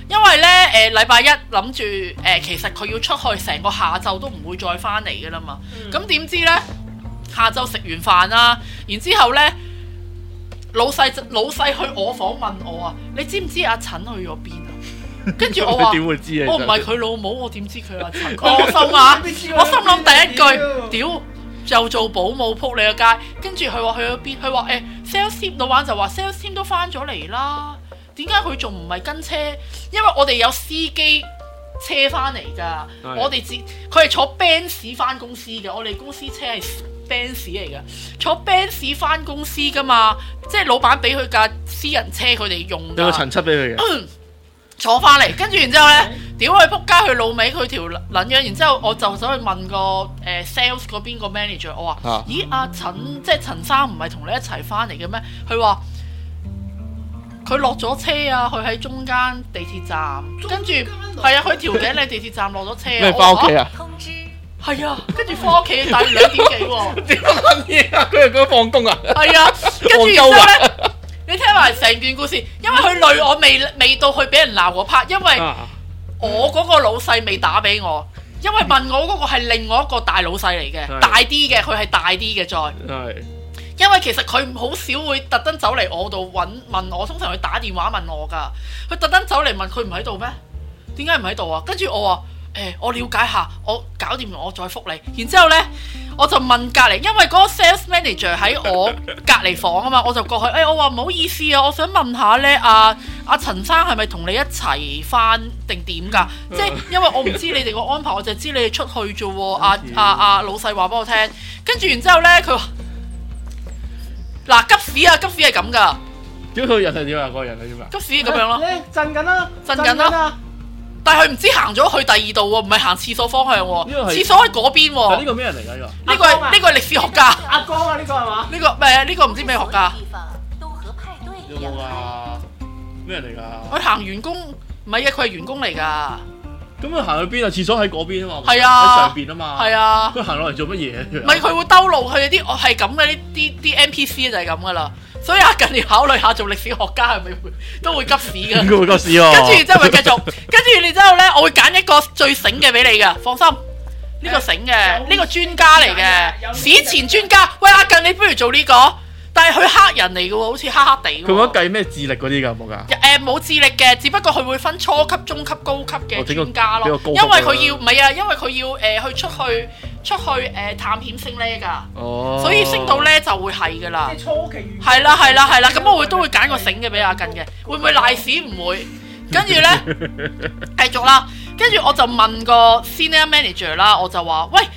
因為咧禮拜一諗住其實佢要出去，成個下晝都唔會再翻嚟嘅啦嘛。咁點知咧下晝食完飯啦，然之後咧老細去我房問我啊，你知唔知阿陳去咗邊啊？跟住我話點會知啊？ 我唔係佢老母，我點知佢阿陳？我心諗第一句屌。就做保姆撲你個街，跟住佢話去咗邊？佢話sales team 老闆就話 sales team 都翻咗嚟啦。點解佢仲唔係跟車？因為我哋有司機車翻嚟㗎。我哋佢係坐 Benz 翻公司嘅。我哋公司車係 Benz 嚟嘅，坐 Benz 翻公司㗎嘛。即係老闆俾佢架私人車，佢哋用㗎。 有個陳七俾佢嘅。 坐翻嚟，跟住然之後咧，屌佢仆街，佢老味佢條撚樣，然之後我就走去問個sales 嗰邊個 manager， 我話：咦，阿陳即係陳生唔係同你一齊翻嚟嘅咩？佢話佢落咗車啊，佢喺中間地鐵站，跟住係啊，佢條頸喺地鐵站落咗車啊。 咩翻屋企啊？ 係啊，跟住翻屋企，但係2點幾喎。 點乜嘢啊？佢係講放工啊？ 係啊，跟住然之後咧。你聽埋成段故事，因為佢累我未到去俾人鬧嗰 part， 因為我嗰個老細未打俾我，因為問我嗰個係另外一個大老細嚟嘅，大啲嘅，佢係大啲嘅再。因為其實佢好少會特登走嚟我度問我，通常佢打電話問我㗎，佢特登走嚟問佢唔喺度咩？點解唔喺度啊？跟住我話我了解下，我搞掂我再覆你。然之後呢，我就問隔離，因為嗰個 sales manager 喺我隔離房啊嘛，我就過去，我話唔好意思啊，我想問下呢，阿陳生係咪同你一齊翻定點㗎？即係因為我唔知你哋個安排，我就知你哋出去啫喎。阿老細話俾我聽，跟住然之後呢，佢話嗱急屎啊，急屎係咁㗎。 屌佢人係點啊？嗰個人係點啊？ 急屎咁樣咯， 震緊啦， 震緊啦。但係佢唔知行咗去第二度喎，唔係行廁所方向喎，廁所喺嗰邊喎。 呢個咩人嚟㗎？ 呢個係歷史學家。 阿江啊，呢個係嘛？ 呢個唔知咩學家。 有冇啊？咩人嚟㗎？ 佢行員工，唔係啊，佢係員工嚟㗎。 咁佢行去邊啊？廁所喺嗰邊啊嘛。 係啊。 喺上邊啊嘛。 係啊。 佢行落嚟做乜嘢？ 唔係佢會兜路，佢啲係咁嘅，啲 NPC 就係咁㗎啦。所以近年考慮下做歷史學家係咪都會急屎㗎？應該會急屎喎。 跟住然之後咪繼續，跟住然之後咧，我會揀一個最醒嘅俾你㗎，放心。呢個醒嘅，呢個專家嚟嘅，史前專家。喂，阿近你不如做呢個，但係佢黑人嚟嘅喎，好似黑黑地。 佢冇得計咩智力嗰啲㗎冇㗎？ 冇智力嘅，只不過佢會分初級、中級、高級嘅專家咯。因為佢要唔係啊，因為佢要去出去探險升呢㗎，所以升到呢就會係㗎啦。 即係初期係啦，咁我都會揀個醒嘅俾阿近嘅，會唔會賴屎？唔會。跟住呢，繼續啦，跟住我就問個 senior manager 啦，我就話：喂，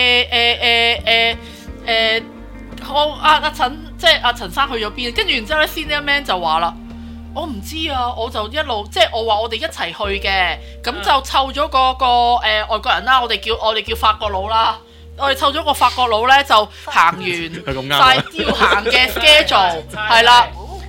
阿陳即係阿陳生去咗邊？跟住然之後呢 senior man 就話啦。我唔知啊，我就一路即係我話我哋一齊去嘅，咁就湊咗個外國人啦，我哋叫法國佬啦，我哋湊咗個法國佬咧就行完晒要行嘅 schedule， 係啦，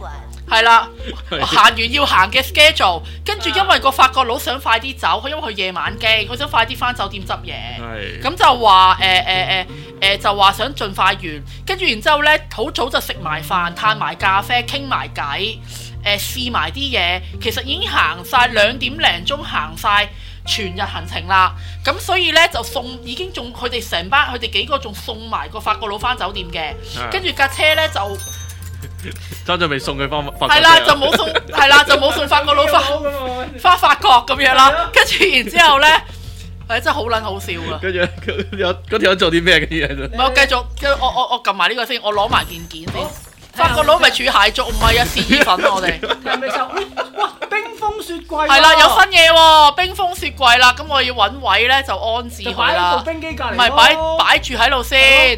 行完要行嘅 schedule， 跟住因為個法國佬想快啲走，因為佢夜晚機，佢想快啲返酒店執嘢，咁就話就話想盡快完，跟住然之後咧好早就食埋飯，嘆埋咖啡，傾埋偈。試埋啲嘢，其實已經行晒2點零鐘行晒全日行程啦。咁所以呢，就已經仲佢哋成班佢哋幾個仲送埋個法國佬返酒店嘅，跟住架車呢，就未送佢返法國。係啦，就冇送係啦，就冇送法國佬返法國咁樣啦。跟住然之後呢，真係好撚好笑㗎。跟住嗰條友做啲咩嘅嘢？唔係我繼續，我撳埋呢個先，我攞埋件先。法國佬咪儲蟹粥，唔係啊，試意粉我哋。 係咪就哇冰封雪櫃？ 係啦，有新嘢喎，冰封雪櫃啦，咁我要揾位咧就安置佢啦。 冰機隔離。 唔係擺住喺度先。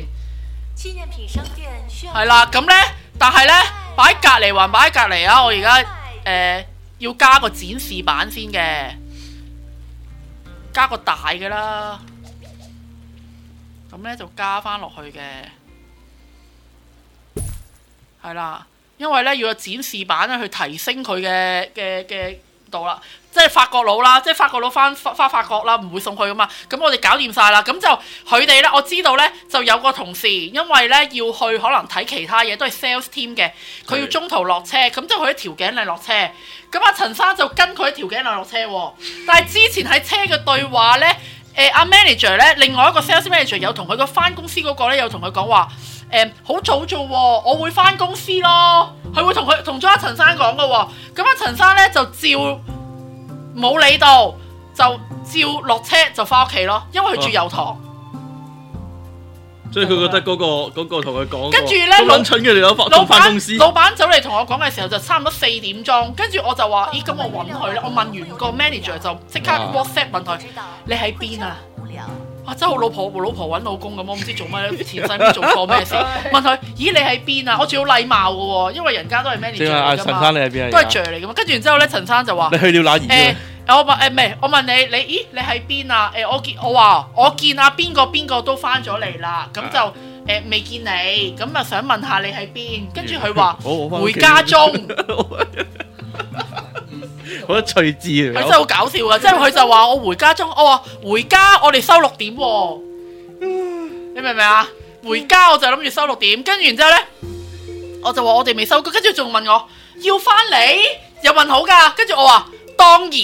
係啦，咁咧，但係咧擺隔離還擺喺隔離啊！我而家要加個展示板先嘅，加個大嘅啦。咁咧就加翻落去嘅。係啦，因為咧要有展示板咧去提升佢嘅到啦，即係法國佬啦，即係法國佬翻法國啦，唔會送去噶嘛。咁我哋搞掂晒啦，咁就佢哋咧，我知道咧就有個同事，因為咧要去可能睇其他嘢，都係 sales team 嘅，佢要中途落車，咁就去條頸嶺落車。咁阿陳生就跟佢喺條頸嶺落車喎，但係之前喺車嘅對話咧，阿 manager 咧，另外一個 sales manager 有同佢個翻公司嗰個咧，有同佢講話。好早做喎，我會翻公司咯。佢會同咗阿陳生講嘅喎。咁阿陳生咧就照冇理到，就照落車就翻屋企咯。因為佢住油塘， 所以佢覺得嗰個同佢講， 跟住咧老蠢嘅你翻公司。 老闆走嚟同我講嘅時候就差唔多4點鐘，跟住我就話：咦，咁我揾佢啦。我問完個 manager 就即刻 WhatsApp 問佢：你喺邊啊？哇！真係好老婆揾老公咁，我唔知做咩，前世唔知做過咩事。問佢：咦，你喺邊啊？我仲要禮貌嘅喎，因為人家都係 manager 嚟㗎嘛。陳生你喺邊啊？都係 Sir 嚟㗎嘛。跟住然之後咧，陳生就話： 你去了哪兒？ 我問你你喺邊啊？我見啊邊個都翻咗嚟啦，咁就未見你，咁啊想問下你喺邊？跟住佢話回家中。 好趣致啊！ 佢真係好搞笑噶，即係佢就話我回家中，我話回家我哋收6點喎，你明唔明啊？回家我就諗住收6點，跟住然之後咧，我就話我哋未收工，跟住仲問我要翻嚟，有問好噶，跟住我話當然，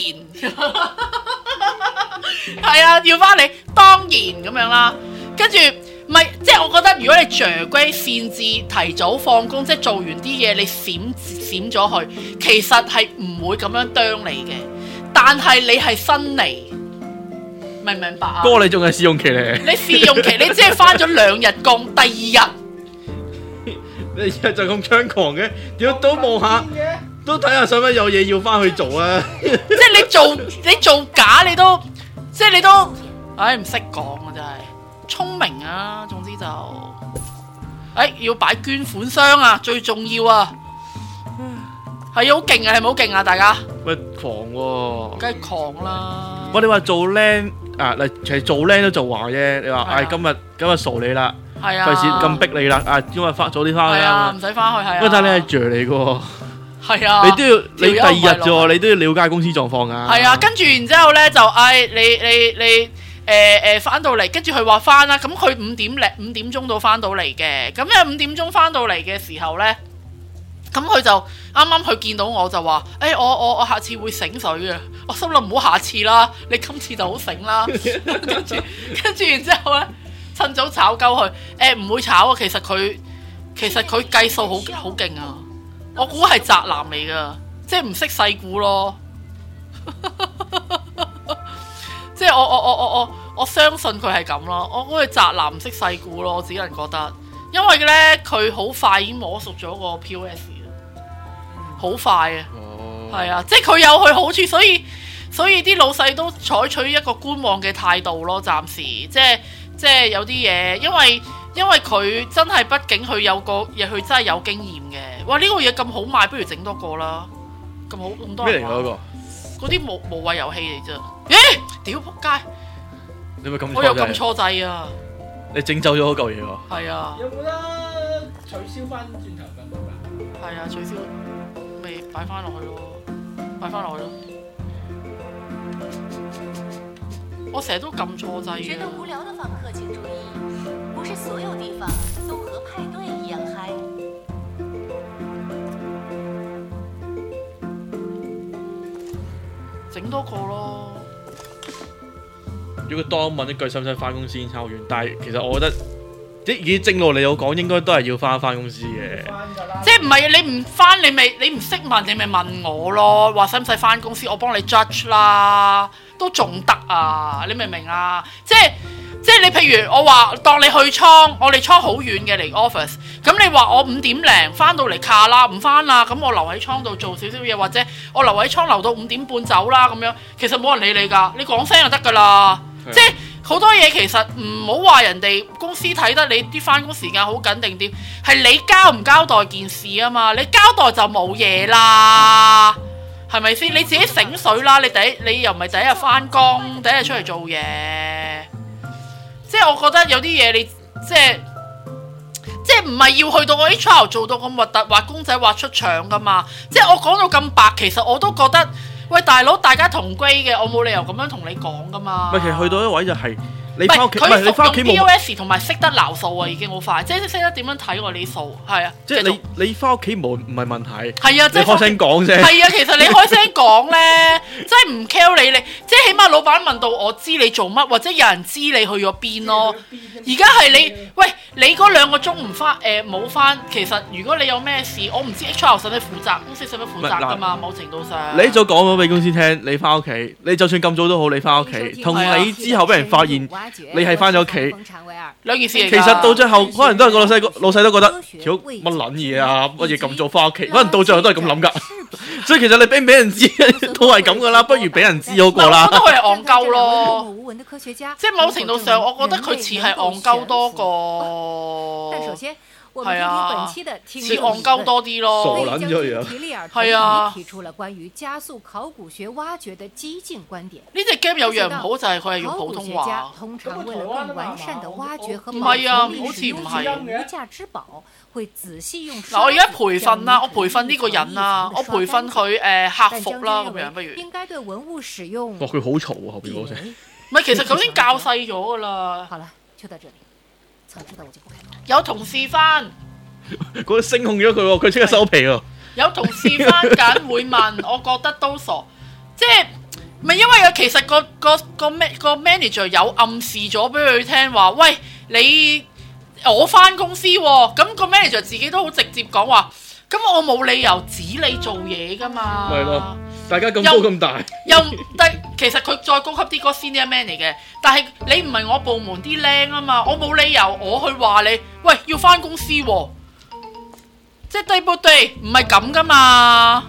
係啊，要翻嚟當然咁樣啦，跟住。唔係，即係我覺得如果你着龜擅自提早放工，即係做完啲嘢你閃咗佢，其實係唔會咁樣啄你嘅。但係你係新嚟，明唔明白啊？ 哥，你仲係試用期嚟？ 你試用期，你只係翻咗2日工，第2日你日就咁猖狂嘅，點都望下，都睇下使唔使有嘢要翻去做啊！ 即係你做假你都，即係你都，唉唔識講啊真係。聰明啊，總之就，要擺捐款箱啊，最重要啊，係好勁啊，係咪好勁啊，大家？ 喂，狂喎！ 梗係狂啦！ 喂，你話做僆啊，其實做僆都做話啫。你話今日傻你啦， 係啊， 費事咁逼你啦，今日早啲翻去啊，唔使翻去係啊。 喂，但係你係 Sir 嚟嘅，係啊， 你都要你第2日啫，你都要了解公司狀況啊。 係啊，跟住然之後咧就你。翻到嚟，跟住佢話翻啦，咁佢5點鐘到翻到嚟嘅，咁5點鐘翻到嚟嘅時候呢，咁佢就啱啱佢見到我就話，我下次會醒水嘅，我心諗唔好下次啦，你今次就好醒啦，跟住然之後呢，趁早炒鳩佢，唔會炒啊，其實佢計數好勁啊，我估係宅男嚟噶，即係唔識細估咯。即係我相信佢係咁咯，我估佢宅男唔識細估咯，我只能覺得，因為咧佢好快已經摸熟咗個 POS 啦，好快啊，係啊，即係佢有佢好處，所以啲老細都採取一個觀望嘅態度咯，暫時即係有啲嘢，因為佢真係畢竟佢有個嘢，佢真係有經驗嘅，哇呢個嘢咁好賣，不如整多個啦，咁多人玩。咩嚟嗰個？嗰啲無謂遊戲嚟啫，屌仆街！你咪咁我又撳錯掣啊！ 你整走咗嗰嚿嘢喎。 係啊。 有冇得取消翻轉頭咁㗎？ 係啊，取消咪擺翻落去咯，擺翻落去咯。我成日都撳錯掣嘅。覺得無聊的訪客請注意，不是所有地方都和派對一樣嗨。整多個咯。 如果當問一句使唔使翻公司先抄完，但係其實我覺得，即係以正路嚟講，應該都係要翻公司嘅。 即係唔係你唔翻，你唔識問，你咪問我咯，話使唔使翻公司，我幫你 judge 啦，都仲得啊！你明唔明啊？即係你譬如我話當你去倉，我哋倉好遠嘅離 office， 咁你話我5點零翻到嚟卡啦，唔翻啦，咁我留喺倉度做少少嘢，或者我留喺倉留到5點半走啦，咁樣其實冇人理你㗎，你講聲就得㗎啦。即係好多嘢其實唔好話人哋公司睇得你啲翻工時間好緊定點，係你交唔交代件事啊嘛，你交代就冇嘢啦，係咪先？你自己醒水啦，你又唔係第一日翻工，第一日出嚟做嘢。即係我覺得有啲嘢你即係唔係要去到個 HR 做到咁核突，畫公仔畫出腸噶嘛？即係我講到咁白，其實我都覺得喂，大佬，大家同歸嘅，我冇理由咁樣同你講噶嘛。 唔係，其實去到一位就係你唔係翻屋企，唔係你翻屋企佢用冇， POS 同埋識得撈數啊，已經好快，即係識得點樣睇我啲數，係啊。 即係你翻屋企冇唔係問題， 係啊，即係你開聲講啫。 係啊，其實你開聲講咧，真係唔 care 你，即係起碼老闆問到我知你做乜，或者有人知你去咗邊咯。而家係你，喂，你嗰2個鐘唔翻，冇翻，其實如果你有咩事，我唔知 HR 使唔使負責，公司使唔使負責噶嘛？某程度上， 你早講咗俾公司聽，你翻屋企，你就算咁早都好，你翻屋企，同你之後俾人發現你係翻咗屋企， 兩件事嚟㗎。 其實到最後可能都係個老細都覺得，屌乜撚嘢啊，乜嘢咁早翻屋企，可能到最後都係咁諗㗎。所以其實你俾唔俾人知都係咁㗎啦，不如俾人知好過啦。 我覺得佢係戇鳩咯，即係某程度上，我覺得佢似係戇鳩多過。係啊，似戇鳩多啲咯。 傻撚咗樣。 係啊。 提出了關於加速考古學挖掘的激進觀點。 呢隻 game 有樣唔好就係佢係用普通話。 通常為了更完善的挖掘和唔係啊，好似唔係。 無價之寶會仔細用。 嗱，我而家培訓啦，我培訓呢個人啦，我培訓佢客服啦，咁樣不如。 應該對文物使用。 哇！佢好嘈啊，後邊嗰聲。 唔係，其實佢已經教細咗㗎啦。 好了，就到這裡。早知道我就不開口。 有同事翻， 嗰個聲控咗佢喎，佢即刻收皮喎。 有同事翻緊會問，我覺得都傻，即係唔係因為其實個 manager 有暗示咗俾佢聽話，喂，你我翻公司喎，咁個 manager 自己都好直接講話，咁我冇理由指你做嘢噶嘛。 係咯，大家咁高咁大。 其實佢再高級啲個 senior man 嚟嘅，但係你唔係我部門啲靚啊嘛，我冇理由我去話你，喂，要翻公司喎，即係對不對？唔係咁噶嘛，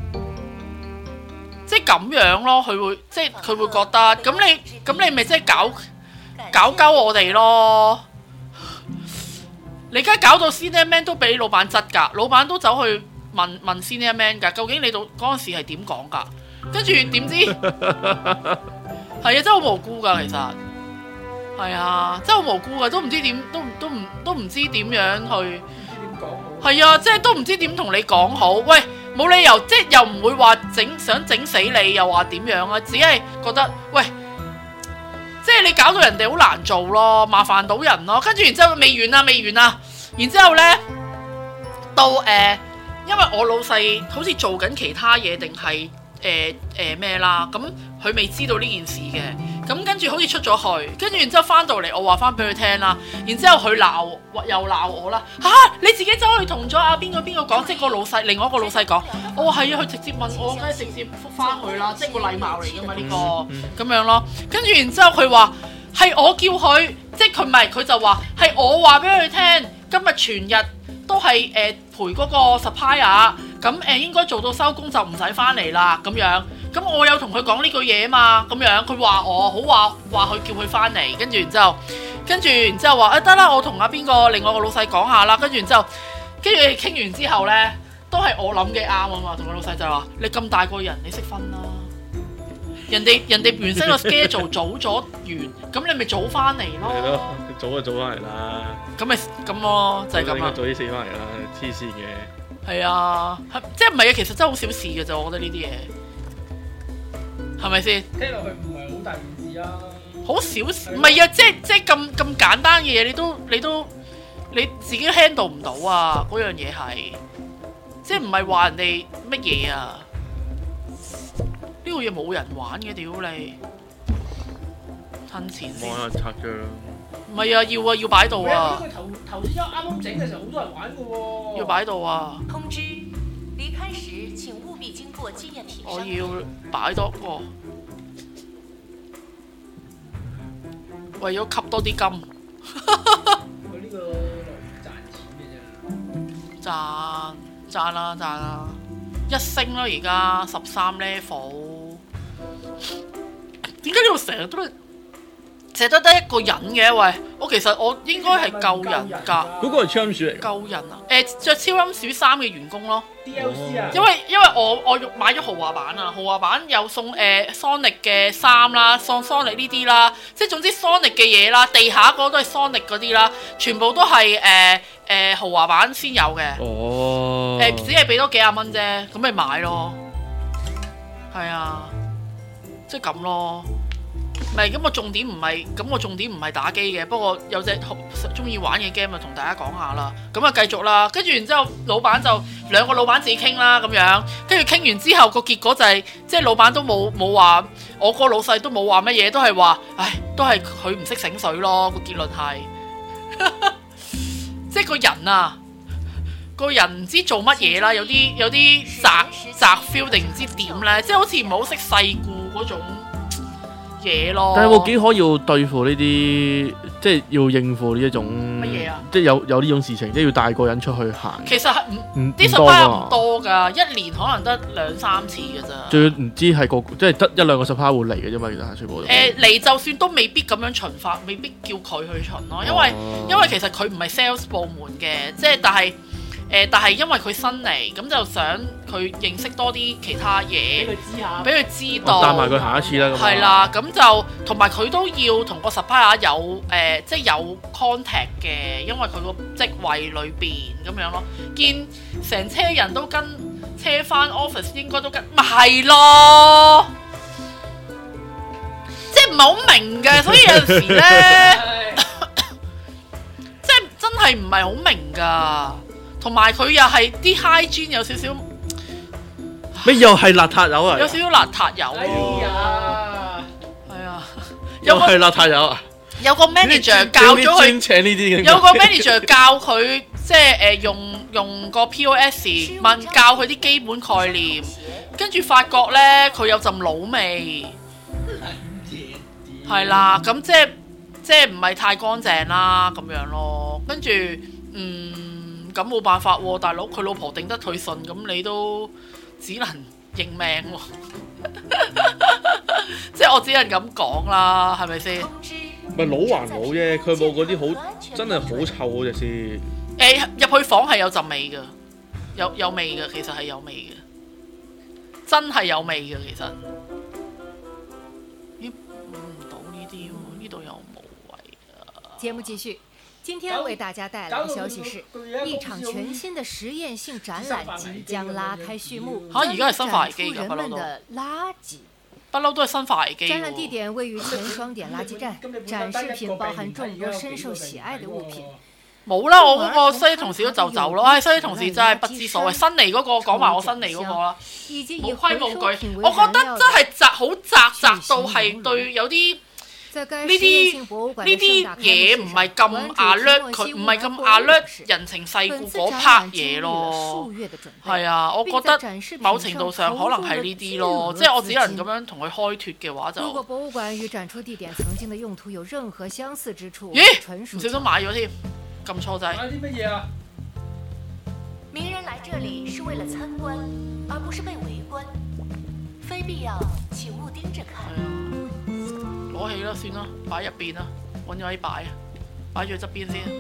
即係咁樣咯，佢會覺得，咁你咪即係搞鳩我哋咯。你而家搞到 senior man 都俾老闆質㗎，老闆都走去問 senior man 㗎，究竟你到嗰陣時係點講㗎？跟住點知係啊，真係好無辜㗎，其實係啊，真係好無辜㗎，都唔知點，都唔知點樣去係啊，即係都唔知點同你講好。喂，冇理由，即係又唔會話想整死你，又話點樣啊？只係覺得喂，即係你搞到人哋好難做咯，麻煩到人咯。跟住然之後未完啊，然之後呢，到因為我老細好似做緊其他嘢定係咩啦，咁佢未知道呢件事嘅，咁跟住好似出咗去，跟住然之後翻到嚟，我話翻俾佢聽啦，然之後佢又鬧我啦，你自己走去同咗阿邊個講，即係個老細，另外一個老細講，我話係啊，佢直接問我，梗係直接覆翻佢啦，即係個禮貌嚟噶嘛呢個，咁樣咯，跟住然之後佢話係我叫佢，即係佢唔係，佢就話係我話俾佢聽，今日全日都係陪嗰個 supplier。咁應該做到收工就唔使翻嚟啦，咁樣。咁我有同佢講呢句嘢啊嘛，咁樣。佢話我好話佢叫佢翻嚟，跟住然之後話得啦，我同阿邊個另外個老細講下啦。跟住然之後傾完之後呢，都係我諗嘅啱啊嘛。同個老細就話：你咁大個人，你識分啦。人哋原先個 schedule 早咗完，咁你咪早翻嚟咯。 係咯，早就早翻嚟啦。 咁咪咁咯，就係咁啦。 早啲死翻嚟啦，黐線嘅。 係啊，即係唔係啊？其實真係好小事嘅啫，我覺得呢啲嘢係咪先？ 聽落去唔係好大件事啊。 好小事，唔係啊！即係咁簡單嘅嘢，你自己 handle 唔到啊！嗰樣嘢係，即係唔係話人哋乜嘢啊？呢個嘢冇人玩嘅，屌你！吞錢先。 冇人拆咗啦。 唔係啊，要擺度啊！ 佢頭先啱啱整嘅時候，好多人玩嘅喎。 要擺度啊！ 通知，離開時請務必經過紀念品。 我要擺多個，為咗吸多啲金。 佢呢個賺錢嘅啫。 賺啦！一升咯，而家13 level。點解呢度成日都得一個人嘅？喂，我其實我應該係救人㗎。 嗰個係超音鼠嚟。 救人啊！着超音鼠衫嘅員工咯。 DLC 啊。 因為我買咗豪華版啊，豪華版有送Sonic 嘅衫啦，送 Sonic 呢啲啦，即係總之 Sonic 嘅嘢啦，地下嗰個都係 Sonic 嗰啲啦，全部都係豪華版先有嘅。 哦。 只係俾多幾廿蚊啫，咁咪買咯。 係啊，即係咁咯。唔係咁，我重點唔係打機嘅，不過有隻中意玩嘅 game 啊，同大家講下啦。咁啊，繼續啦，跟住然之後，兩個老闆自己傾啦，咁樣跟住傾完之後，個結果就係，即係老闆都冇話，我個老細都冇話乜嘢，都係話，唉，都係佢唔識醒水咯。個結論係，即係個人唔知做乜嘢啦，有啲宅 feel 定唔知點咧，即係好似唔係好識世故嗰種嘢咯。 但係有冇幾可要對付呢啲，即係要應付呢一種乜嘢啊？ 即係有呢種事情，即係要帶個人出去行。 其實係啲 supplier 唔多㗎，一年可能得2-3次㗎咋。仲要唔知係即係得1-2個 supplier 會嚟嘅啫嘛，其實全部都。 嚟就算都未必咁樣巡法，未必叫佢去巡咯，因為其實佢唔係 sales 部門嘅，即係但係因為佢新嚟，咁就想佢認識多啲其他嘢，俾佢知道， 帶埋佢行一次啦。 係啦，咁就同埋佢都要同個 supplier 有即係有 contact 嘅，因為佢個職位裏邊咁樣咯。見成車人都跟車翻 office， 應該都跟，咪係咯，即係唔係好明嘅，所以有陣時咧，即係真係唔係好明㗎。同埋佢又係啲 hygiene 有少少， 咩又係邋遢友啊？ 有少少邋遢友咯，係啊， 又係邋遢友啊！ 有個 manager 教咗佢請呢啲， 有個 manager 教佢即係用個 POS 教佢啲基本概念，跟住發覺咧佢有陣老味，係啦，咁即係唔係太乾淨啦咁樣咯，跟住咁冇辦法喎，大佬佢老婆頂得佢順，咁你都只能認命喎。即係我只能咁講啦，係咪先？ 咪老還老啫，佢冇嗰啲好真係好臭嗰隻先。 入去房係有陣味㗎，有味㗎，其實係有味嘅，真係有味嘅其實。咦，揾唔到呢啲喎，呢度又冇位啊。 節目繼續。今天為大家帶來的消息是，一場全新的實驗性展覽即將拉開序幕， 而家係新化危機㗎， 人們的垃圾。 不嬲都係新化危機。 展覽地點位於前雙點垃圾站，展示品包含眾多深受喜愛的物品。 冇啦，我嗰個西醫同事都就走咯。唉，西醫同事真係不知所謂。新嚟嗰個講埋我新嚟嗰個啦，冇規冇矩。我覺得真係好窄到係對有啲。呢啲嘢唔係咁alert，佢唔係咁alert人情世故嗰 part 嘢咯。係啊，我覺得某程度上可能係呢啲咯，即係我只能咁樣同佢開脫嘅話就。 如果博物館與展出地點曾經的用途有任何相似之處， 咦？唔小心買咗添，撳錯掣。 買啲乜嘢啊？ 名人來這裡是為了參觀，而不是被圍觀，非必要請勿盯着看。 攞起啦，算啦，擺入邊啦，揾咗位擺住側邊先。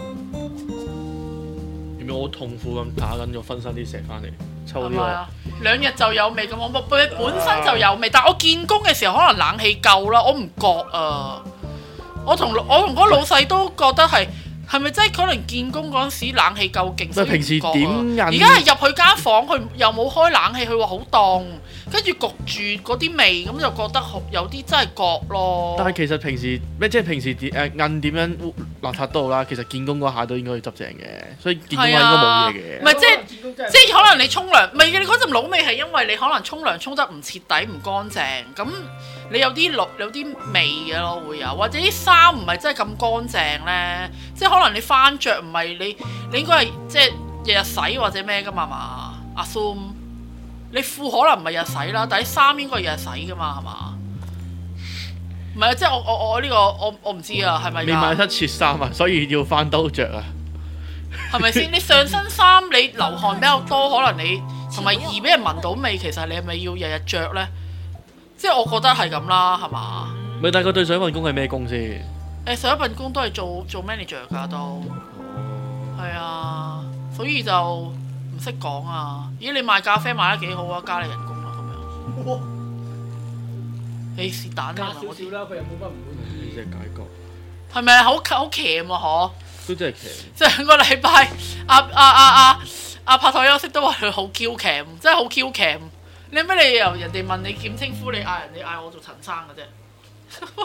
點解我好痛苦咁打緊個分身啲石翻嚟，抽呢個。 2日就有味咁，我本身就有味，但我見工嘅時候可能冷氣夠啦，我唔覺啊。我同嗰個老細都覺得係咪真係可能見工嗰陣時冷氣夠勁？ 所以平時點？ 而家係入去間房，佢又冇開冷氣，佢話好凍。跟住焗住嗰啲味，咁就覺得有啲真係覺咯。但係其實平時即係平時摁點樣邋遢都好啦，其實見工嗰下都應該要執正嘅，所以見工嗰下應該冇嘢嘅。 唔係即係可能你沖涼，唔係你嗰陣老味係因為你可能沖涼沖得唔徹底唔乾淨，咁你有啲味嘅咯會有，或者啲衫唔係真係咁乾淨咧，即係可能你翻着唔係你應該係即係日日洗或者咩㗎嘛assume。你褲可能唔係日洗啦，但係衫應該日日洗噶嘛，係嘛？唔係啊，即係我呢個我唔知啊，係咪？ 你買得切衫啊，所以要翻兜着啊？ 係咪先？你上身衫你流汗比較多，可能你同埋易俾人聞到味，其實你係咪要日日着咧？即係我覺得係咁啦，係嘛？ 咪大概對上一份工係咩工先？ 上一份工都係做 manager 㗎都，係啊，所以就。唔識講啊！咦，你賣咖啡賣得幾好啊？加你人工啦咁樣。你是但啦， 加少少啦，佢又冇乜唔會。 呢隻解角係咪好鉗啊？嗬！ 都真係鉗。 上個禮拜阿拍台休息都話佢好 Q 鉗，真係好 Q 鉗。 你有咩理由人哋問你點稱呼你嗌我做陳生嘅啫？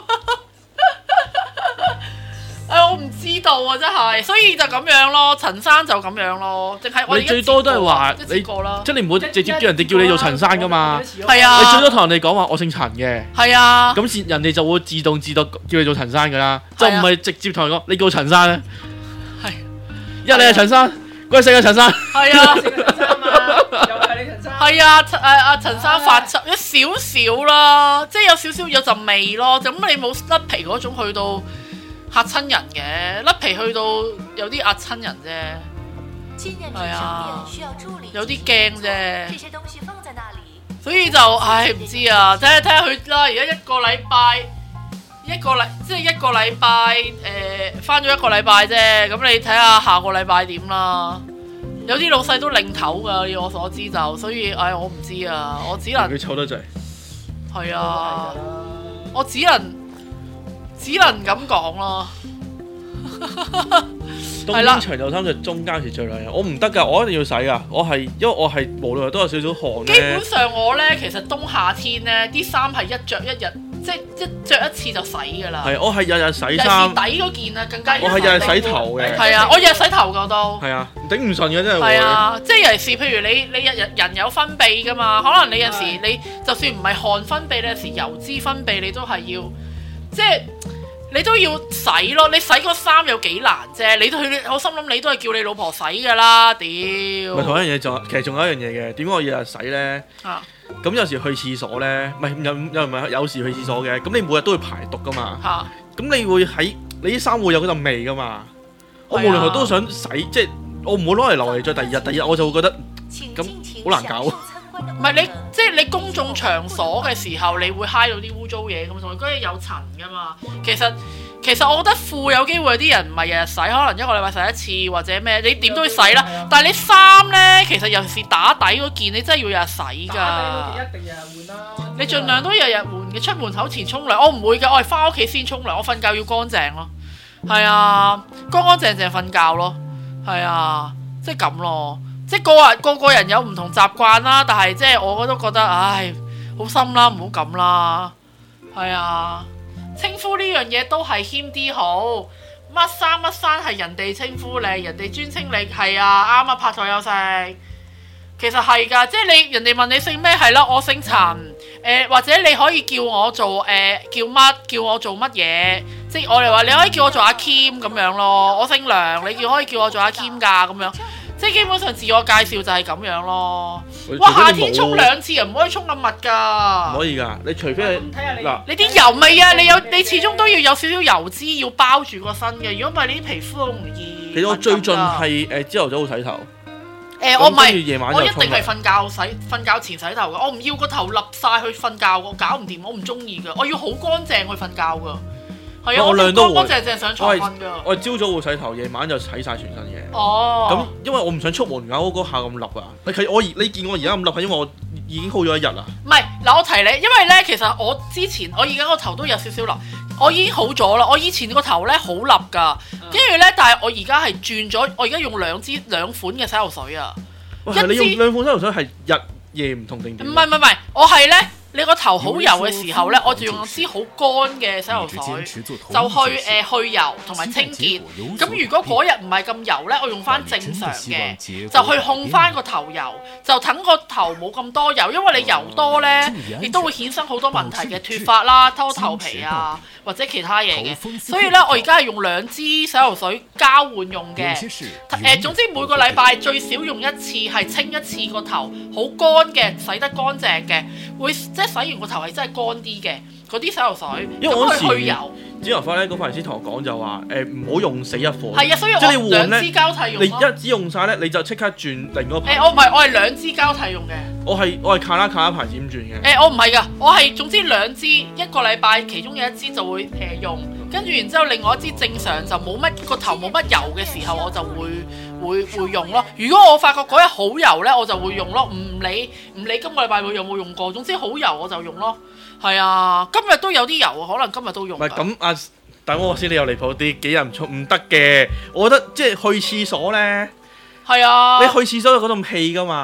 我唔知道啊，真係，所以就咁樣咯，陳生就咁樣咯，淨係我哋你最多都係話你，即係你唔好直接叫人哋叫你做陳生噶嘛。 係啊， 你最多同人哋講話我姓陳嘅。 係啊， 咁人哋就會自動叫你做陳生噶啦，就唔係直接同人講你叫陳生咧。 係， 你係陳生，嗰世嘅陳生。 係啊， 又係你陳生。 係啊，阿陳生發汁一少少啦，即係有少少有陣味咯。咁你冇甩皮嗰種去到嚇親人嘅，甩皮去到有啲壓親人啫。係啊，有啲驚啫。所以就唔知啊，睇下佢啦。而家一個禮拜返咗一個禮拜啫。咁你睇下下個禮拜點啦。有啲老細都擰頭㗎，以我所知就，所以我唔知啊，我只能佢臭得滯。 係啊，我只能咁講咯。 冬天長袖衫就中間時最靚，我唔得㗎，我一定要洗㗎。因為我係無論都有少少汗咧。 基本上我咧，其實冬夏天咧，啲衫係一着一日，即係一着一次就洗㗎啦。 係，我係日日洗衫。 尤其底嗰件啊，更加。 我係日日洗頭嘅。 係啊，我日日洗頭㗎都。 係啊，頂唔順嘅真係會。 係啊，即係尤其是譬如你日人有分泌㗎嘛，可能你有時你就算唔係汗分泌，你有時油脂分泌，你都係要即係。你都要洗咯，你洗個衫有幾難啫？我心諗你都係叫你老婆洗㗎啦，屌！ 唔係同一樣嘢，其實仲有一樣嘢嘅，點解我日日洗咧？咁有時去廁所咧，唔係有時去廁所嘅，咁你每日都會排毒㗎嘛。咁你會喺你啲衫會有嗰陣味㗎嘛。我無論如何都想洗，即係我唔會攞嚟留嚟再第二日我就會覺得咁好難搞。 唔係你，即係你公眾場所嘅時候，你會揩到啲污糟嘢咁，同埋嗰啲有塵噶嘛。其實我覺得褲有機會有啲人唔係日日洗，可能一個禮拜洗一次或者咩，你點都要洗啦。但係你衫咧，其實尤其是打底嗰件，你真係要日日洗㗎。 打底嗰件一定日日換啦。 你盡量都日日換嘅，出門口前沖涼。我唔會㗎，我係翻屋企先沖涼。我瞓覺要乾淨咯。係啊，乾乾淨淨瞓覺咯。係啊，即係咁咯。即係個人有唔同習慣啦，但係即係我都覺得，好心啦，唔好咁啦。係啊，稱呼呢樣嘢都係謙啲好。乜生係人哋稱呼你，人哋尊稱你，係啊，啱啊，拍台有食。其實係㗎，即係你人哋問你姓咩，係啦，我姓陳。或者你可以叫我做叫我做乜嘢？即係我哋話你可以叫我做阿 Kim 咁樣咯。我姓梁，你可以叫我做阿 Kim 㗎咁樣。即係基本上自我介紹就係咁樣咯。哇！夏天沖2次又唔可以沖咁密㗎。 唔可以㗎，你除非嗱， 你啲油味啊，你始終都要有少少油脂要包住個身嘅。如果唔係，你啲皮膚好容易。 其實我最盡係朝頭早會洗頭。 我唔係， 夜晚我一定係瞓覺前洗頭㗎。我唔要個頭立晒去瞓覺，我搞唔掂，我唔中意㗎。我要好乾淨去瞓覺㗎。係啊，我乾乾淨淨上床瞓㗎。 我係朝早會洗頭，夜晚就洗晒全身嘅。 哦。 咁因為我唔想出門口嗰下咁立啊。你見我而家咁立係因為我已經 hold 咗一日啦。唔係， 嗱我提你，因為咧其實我之前我而家個頭都有少少立，我已經好咗啦。我以前個頭咧好立㗎，跟住咧，但係我而家係轉咗，我而家用兩款嘅洗頭水啊。 你用兩款洗頭水係日夜唔同定點？ 唔係，我係咧。你個頭好油嘅時候呢，我就用支好乾嘅洗頭水，就去油同埋清潔。咁如果嗰日唔係咁油呢，我用翻正常嘅，就去控翻個頭油，就等個頭冇咁多油。因為你油多呢，亦都會衍生好多問題嘅脫髮啦、偷頭皮啊或者其他嘢嘅。所以呢，我而家係用2支洗頭水交換用嘅。總之每個禮拜最少用一次，係清一次個頭，好乾嘅，洗得乾淨嘅，會洗完個頭係真係乾啲嘅，嗰啲洗頭水， 因為我去油。 剪頭髮咧，嗰髮型師同我講就話唔好用死一款。 係啊，所以我2支交替用。你一支用晒咧，你就即刻轉另個牌。 我唔係，我係2支交替用嘅。 我係卡拉牌子咁轉嘅。 我唔係㗎，我係總之2支，一個禮拜其中有1支就會用，跟住然之後另外1支正常就冇乜個頭冇乜油嘅時候，我就會用咯。如果我發覺嗰日好油咧，我就會用咯。唔理今個禮拜會有冇用過，總之好油我就用咯。係啊，今日都有啲油啊，可能今日都用。唔係咁等我先，你又離譜啲，幾日唔沖唔得嘅。我覺得即係去廁所咧， 係啊， 你去廁所有嗰陣氣噶嘛。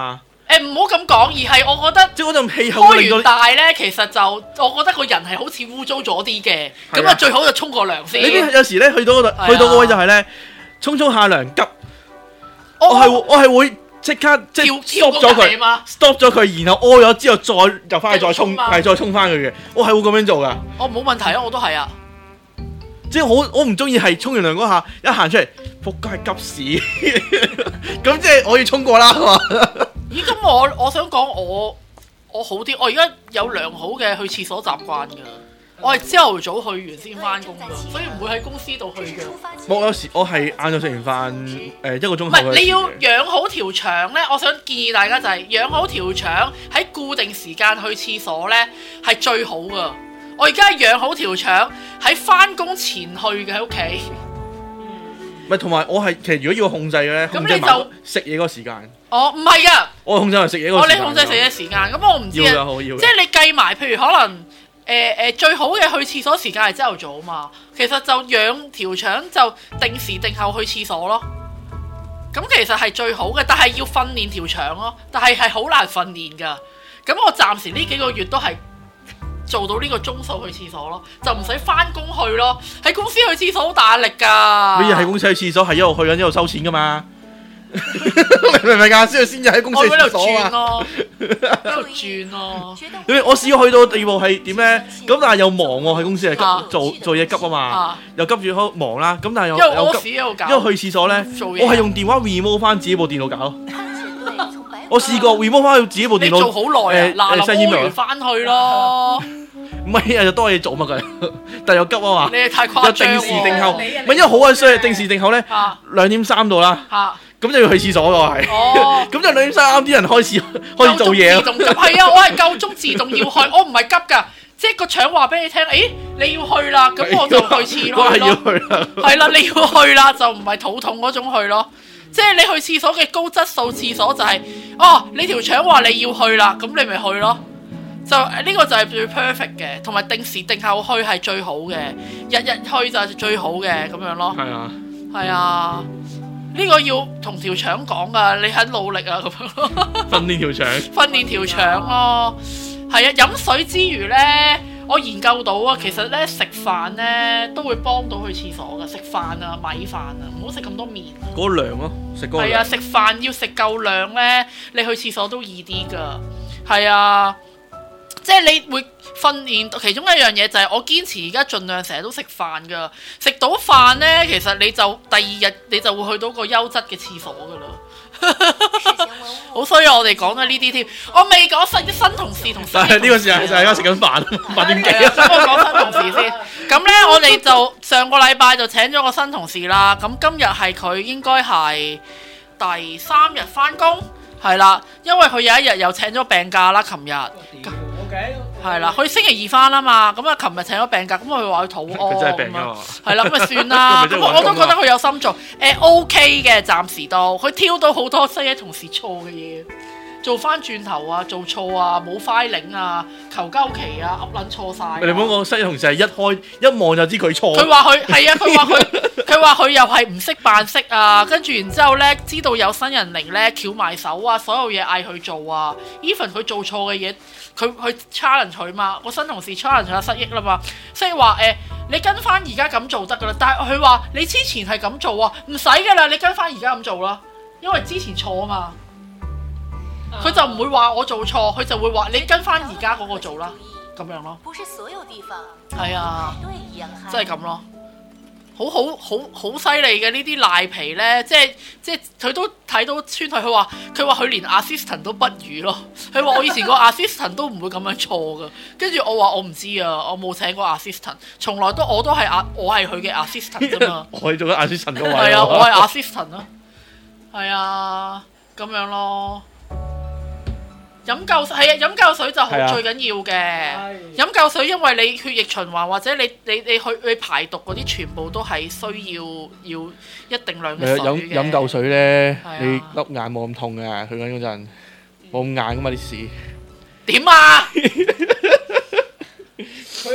唔好咁講，而係我覺得即係嗰陣氣候開完大咧，其實就我覺得個人係好似污糟咗啲嘅，咁啊最好就沖個涼先。 你知有時咧去到嗰位就係咧沖下涼急，我係會即刻即係 stop 咗佢，然後屙咗之後再入翻去再沖，係再沖翻佢嘅，我係會咁樣做噶。 冇問題啊，我都係啊。 即係我唔中意係沖完涼嗰下一行出嚟，仆街係急屎，咁即係我要沖過啦嘛。 咦？咁我想講我好啲，我而家有良好嘅去廁所習慣㗎。我係朝頭早去完先翻工㗎，所以唔會喺公司度去嘅。 我有時我係晏晝食完飯1個鐘頭。唔係你要養好條腸咧，我想建議大家就係養好條腸喺固定時間去廁所咧係最好㗎。我而家係養好條腸喺翻工前去嘅喺屋企。 唔係同埋我係其實如果要我控制嘅咧， 咁你就食嘢嗰個時間。 唔係㗎。我控制係食嘢嗰個時間。 你控制食嘢時間，咁我唔知啊。即係你計埋，譬如可能最好嘅去廁所時間係朝頭早嘛。其實就養條腸就定時定候去廁所咯。咁其實係最好嘅，但係要訓練條腸咯。但係好難訓練㗎。咁我暫時呢幾個月都係做到呢個鐘數去廁所咯，就唔使翻工去咯。喺公司去廁所好大壓力㗎。 你喺公司去廁所係一路去緊一路收錢㗎嘛？明唔明啊？先至喺公司去廁所啊！ 喺度轉咯。 我試過去到地步係點咧？咁但係又忙喎，喺公司係做嘢急啊嘛，又急住好忙啦。咁但係又急，因為去廁所咧，我係用電話 remote 翻自己部電腦搞。我試過 remote 翻自己部電腦。 你做好耐啊！嗱，攞完翻去咯。 唔係又多嘢做嘛佢，但係又急啊嘛。 你係太誇張喎！ 定時定候，唔係因為好鬼衰，定時定候咧2:03到啦。咁就要去廁所㗎係。咁就2:03啱啲人開始做嘢咯。 係啊，我係夠鐘自動要去，我唔係急㗎，即係個腸話俾你聽，你要去啦，咁我就去廁所咯。 要去啦。係啦，你要去啦，就唔係肚痛嗰種去咯。即係你去廁所嘅高質素廁所就係，你條腸話你要去啦，咁你咪去咯。就呢個就係最 perfect 嘅，同埋定時定候去係最好嘅，日去就係最好嘅咁樣咯。係啊，呢個要同條腸講噶，你很努力啊咁樣咯。 訓練條腸。訓練條腸咯，係啊，飲水之餘呢，我研究到啊，其實呢，食飯呢都會幫到去廁所噶，食飯啊米飯啊，唔好食咁多麵。嗰個量咯，食嗰個量。係啊，食飯要食夠量呢，你去廁所都易啲噶。係啊。即係你會訓練其中一樣嘢就係我堅持而家盡量成日都食飯㗎，食到飯呢，其實你就第二日你就會去到個優質嘅廁所㗎啦。好衰啊！我哋講咗呢啲添，我未講新同事同事。但係呢個時候就係而家食緊飯，8點幾啊！我講新同事先。咁呢，我哋就上個禮拜就請咗個新同事啦。咁今日係佢應該係第3日返工，係啦，因為佢有一日又請咗病假啦，琴日。係啦，佢星期2返啊嘛，咁啊，琴日請咗病假，咁佢話佢肚屙，佢真係病㗎，係啦，咁咪算啦。咁我都覺得佢有心做，OK 嘅，暫時都，佢挑到好多西一同事錯嘅嘢，做翻轉頭啊，做錯啊，冇 filing 啊，求交期啊，噏撚錯晒。你唔好講西一同事係一望就知佢錯。佢話佢係啊，佢話佢又係唔識扮識啊，跟住然之後咧，知道有新人嚟咧，翹埋手啊，所有嘢嗌佢做啊 ，even 佢做錯嘅嘢。佢 challenge 佢嘛，個新同事 challenge 佢失憶啦嘛，即係話你跟翻而家咁做得噶啦，但係佢話你之前係咁做啊，唔使噶啦，你跟翻而家咁做啦，因為之前錯啊嘛，佢就唔會話我做錯，佢就會話你跟翻而家嗰個做啦，咁樣咯。係啊，即係咁咯。好犀利嘅呢啲賴皮呢，即係佢都睇到穿佢話佢連 assistant 都不如咯。佢話我以前個 assistant 都唔會咁樣錯噶。跟住我話我唔知啊，我冇請過 assistant， 從來都我係佢嘅 assistant 啫嘛。我係做緊 assistant 嗰位。係啊，我係 assistant 咯。係啊，咁樣咯。飲夠水係啊，飲夠水就好最緊要嘅。飲夠水，因為你血液循環或者你排毒嗰啲，全部都係需要一定量嘅水嘅。飲夠水咧，你粒眼冇咁痛嘅，去緊嗰陣冇咁硬噶嘛啲屎。點啊？佢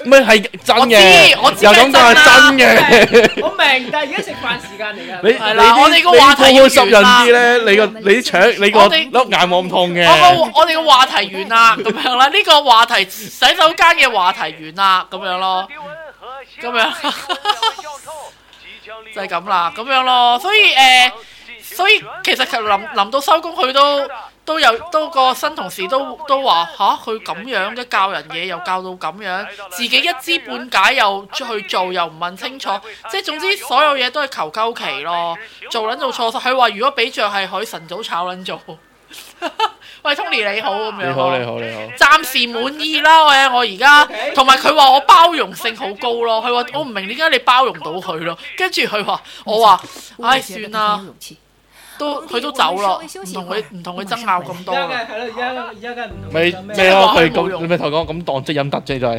唔係真嘅， 我知又咁講係真嘅。 我明，但係而家食飯時間嚟㗎。 你係啦，我哋個話題要要濕潤啲咧，你啲腸你個粒眼冇咁痛嘅。 我哋個話題完啦，咁樣啦，呢個話題洗手間嘅話題完啦，咁樣咯，咁樣就係咁啦，咁樣咯，所以其實臨到收工，佢都個新同事都話吓，佢咁樣嘅教人嘢又教到咁樣，自己一知半解又去做又唔問清楚，即係總之所有嘢都係求鳩其咯，做撚做錯。佢話如果俾着係佢晨早炒撚做。喂 Tony 你好咁樣， 你好， 暫時滿意啦。我而家同埋佢話我包容性好高咯，佢話我唔明點解你包容到佢咯，跟住佢話我話唉算啦。佢都走咯，唔同佢爭拗咁多啦。 係咯，而家梗係唔同。 咩咯？佢咁你咪頭講咁當即飲特啫，就係。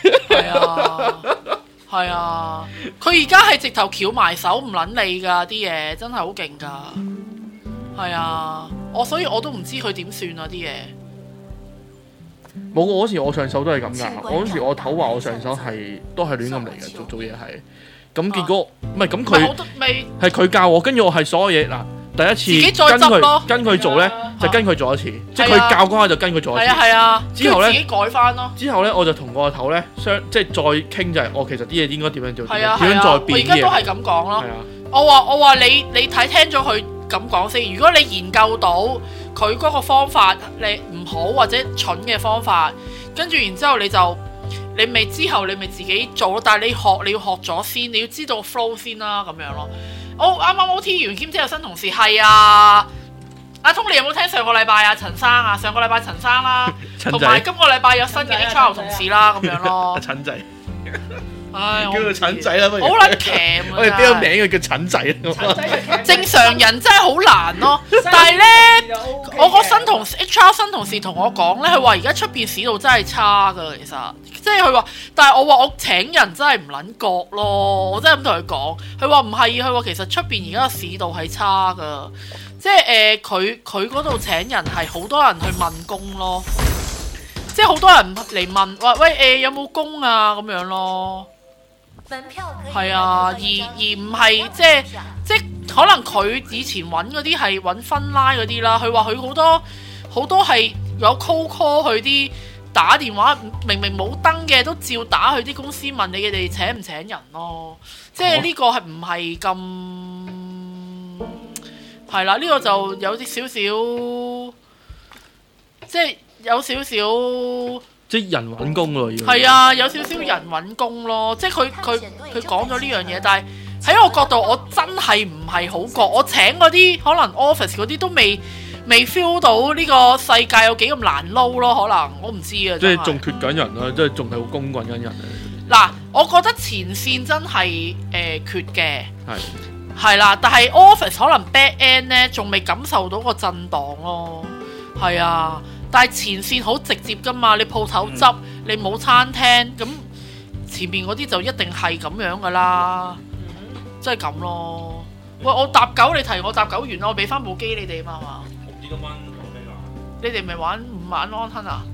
係啊，佢而家係直頭翹埋手唔撚理㗎啲嘢，真係好勁㗎。係啊，所以我都唔知佢點算啊啲嘢。 冇，我嗰時我上手都係咁㗎。我嗰時我頭話我上手都係亂咁嚟嘅，做嘢係。咁結果唔係咁佢係佢教我，跟住我係所有嘢嗱。第一次跟佢做咧，就跟佢做一次，即係佢教嗰下就跟佢做一次。 係啊， 之後咧自己改翻咯。 之後咧我就同個頭咧即係再傾就係，我其實啲嘢應該點樣做，點樣再變啲嘢。 我而家都係咁講咯。我話你聽咗佢咁講先。如果你研究到佢嗰個方法你唔好或者蠢嘅方法，跟住然之後你咪自己做咯。但係你要學咗先，你要知道 flow 先啦，咁樣咯。啱啱 OT 完兼之後新同事係啊，阿通你有冇聽上個禮拜啊陳生啊？上個禮拜陳生啦，同埋今個禮拜有新嘅 HR 同事啦，咁樣咯。 陳仔， 唉， 叫做陳仔啦，好撚鉗啊！ 我哋俾個名佢叫陳仔。 正常人真係好難咯，但係咧，我個HR 新同事同我講咧，佢話而家出邊市道真係差噶，其實即係佢話，但係我話我請人真係唔撚覺咯，我真係咁同佢講。佢話唔係，佢話其實出邊而家個市道係差噶，即係佢嗰度請人係好多人去問工咯，即係好多人嚟問話喂有冇工啊咁樣咯。係啊，而唔係即係可能佢以前揾嗰啲係揾分拉嗰啲啦。佢話佢好多係有 cold call 佢啲打電話，明明冇登嘅都照打去啲公司問你哋請唔請人咯。即係呢個係唔係咁係啦？呢個就有啲少少，即係有少少。 即係人揾工咯，要係啊，有少少人揾工咯，即係佢講咗呢樣嘢，但係喺我角度，我真係唔係好覺，我請嗰啲可能 office 嗰啲都未 feel 到呢個世界有幾咁難撈咯，可能我唔知啊。 即係仲缺緊人啦，即係仲係好公滾緊人啊！ 嗱，我覺得前線真係缺嘅，係啦，但係 office 可能 back end 咧仲未感受到個震盪咯，係啊。但係前線好直接噶嘛，你鋪頭執，你冇餐廳，咁前面嗰啲就一定係咁樣噶啦，即係咁咯。喂，我搭狗，你提我搭狗完啦，我俾翻部機你哋嘛嘛。 我唔知今晚講咩話。 你哋咪玩5晚安吞啊？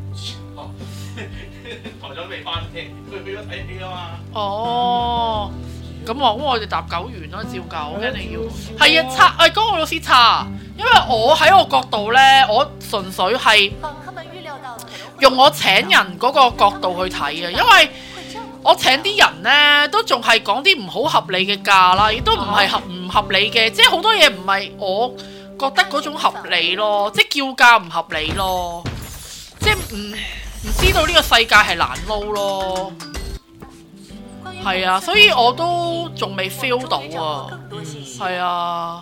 台長未翻聽，佢俾咗睇戲啊嘛。 哦，咁我哋搭狗完啦，照舊一定要。係啊，嗰個老師查。因為我喺我角度呢，我純粹係用我請人嗰個角度去睇啊。因為我請啲人呢，都仲係講啲唔好合理嘅價啦，亦都唔係唔合理嘅，即係好多嘢唔係我覺得嗰種合理咯，即係叫價唔合理咯，即係唔知道呢個世界係難撈咯。係啊，所以我都仲未 feel 到啊。係啊。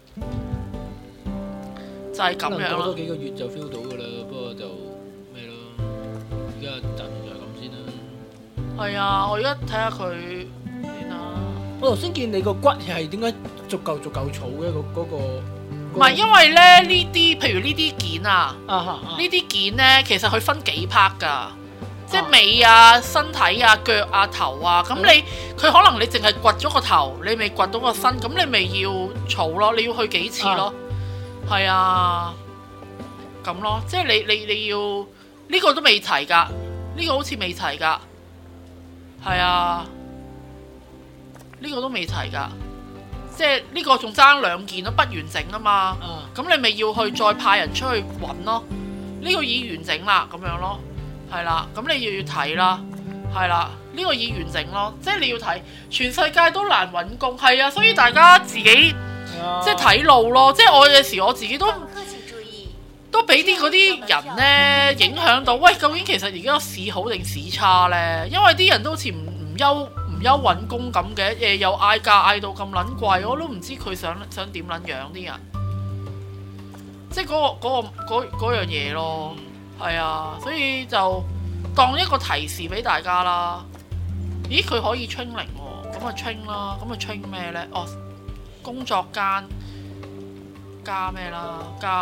就係咁樣咯。 過多幾個月就 feel 到噶啦，不過就咩咯？而家暫時就係咁先啦。 係啊，我而家睇下佢先啦。 我頭先見你個骨係點解逐嚿草嘅嗰個？ 唔係因為咧呢啲，譬如呢啲件啊，呢啲件咧其實佢分幾 part 㗎，即係尾啊、身體啊、腳啊、頭啊。咁佢可能你淨係掘咗個頭，你未掘到個身，咁你咪要儲咯，你要去幾次咯。係啊，咁咯，即係你要呢個都未齊噶，呢個好似未齊噶， 係啊，呢個都未齊㗎，即係呢個仲爭2件都不完整啊嘛。咁你咪要去再派人出去揾咯。呢個已經完整啦，咁樣咯，係啦。咁你要睇啦，係啦。呢個已經完整咯，即係你要睇全世界都難揾工，係啊。所以大家自己即係睇路咯。即係我有時我自己都俾啲嗰啲人呢影響到。喂，究竟其實而家市好定市差呢？因為啲人都好似唔憂揾工咁嘅，又嗌價嗌到咁撚貴，我都唔知佢想點撚樣啲人。即係嗰樣嘢咯，係啊，所以就當一個提示俾大家啦。咦，佢可以 training 喎，咁啊 train 啦，咁啊 train 咩呢？哦，工作間加咩啦？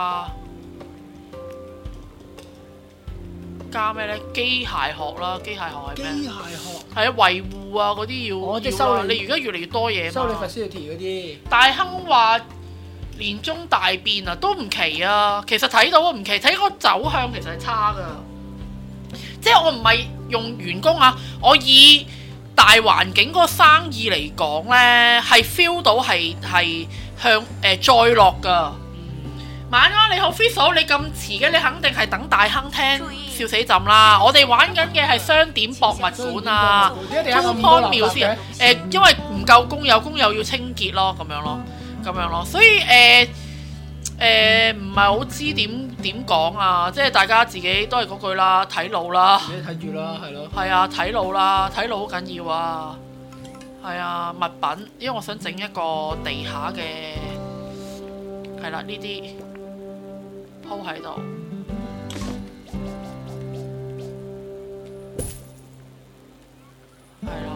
加咩呢？機械學啦，機械學係咩？機械學係啊，維護啊嗰啲要。即係收你而家越嚟越多嘢嘛。 收你 facility 嗰啲。 大亨話年中大變啊，都唔奇啊。其實睇到唔奇，睇個走向其實係差噶。即係我唔係用員工啊，我以大環境嗰個生意嚟講呢，係 feel 到係向再落噶。晚安，你好 Fiso， 你咁遲嘅，你肯定係等大亨聽笑死朕啦！我哋玩緊嘅係商店博物館啊，中康廟先因為唔夠工友要清潔咯，咁樣咯，所以唔係好知點講啊！即係大家自己都係嗰句啦，睇路啦， 自己睇住啦，係咯。 係啊，睇路啦，睇路好緊要啊！係啊，物品，因為我想整一個地下嘅，係啦呢啲。鋪喺度，係啦，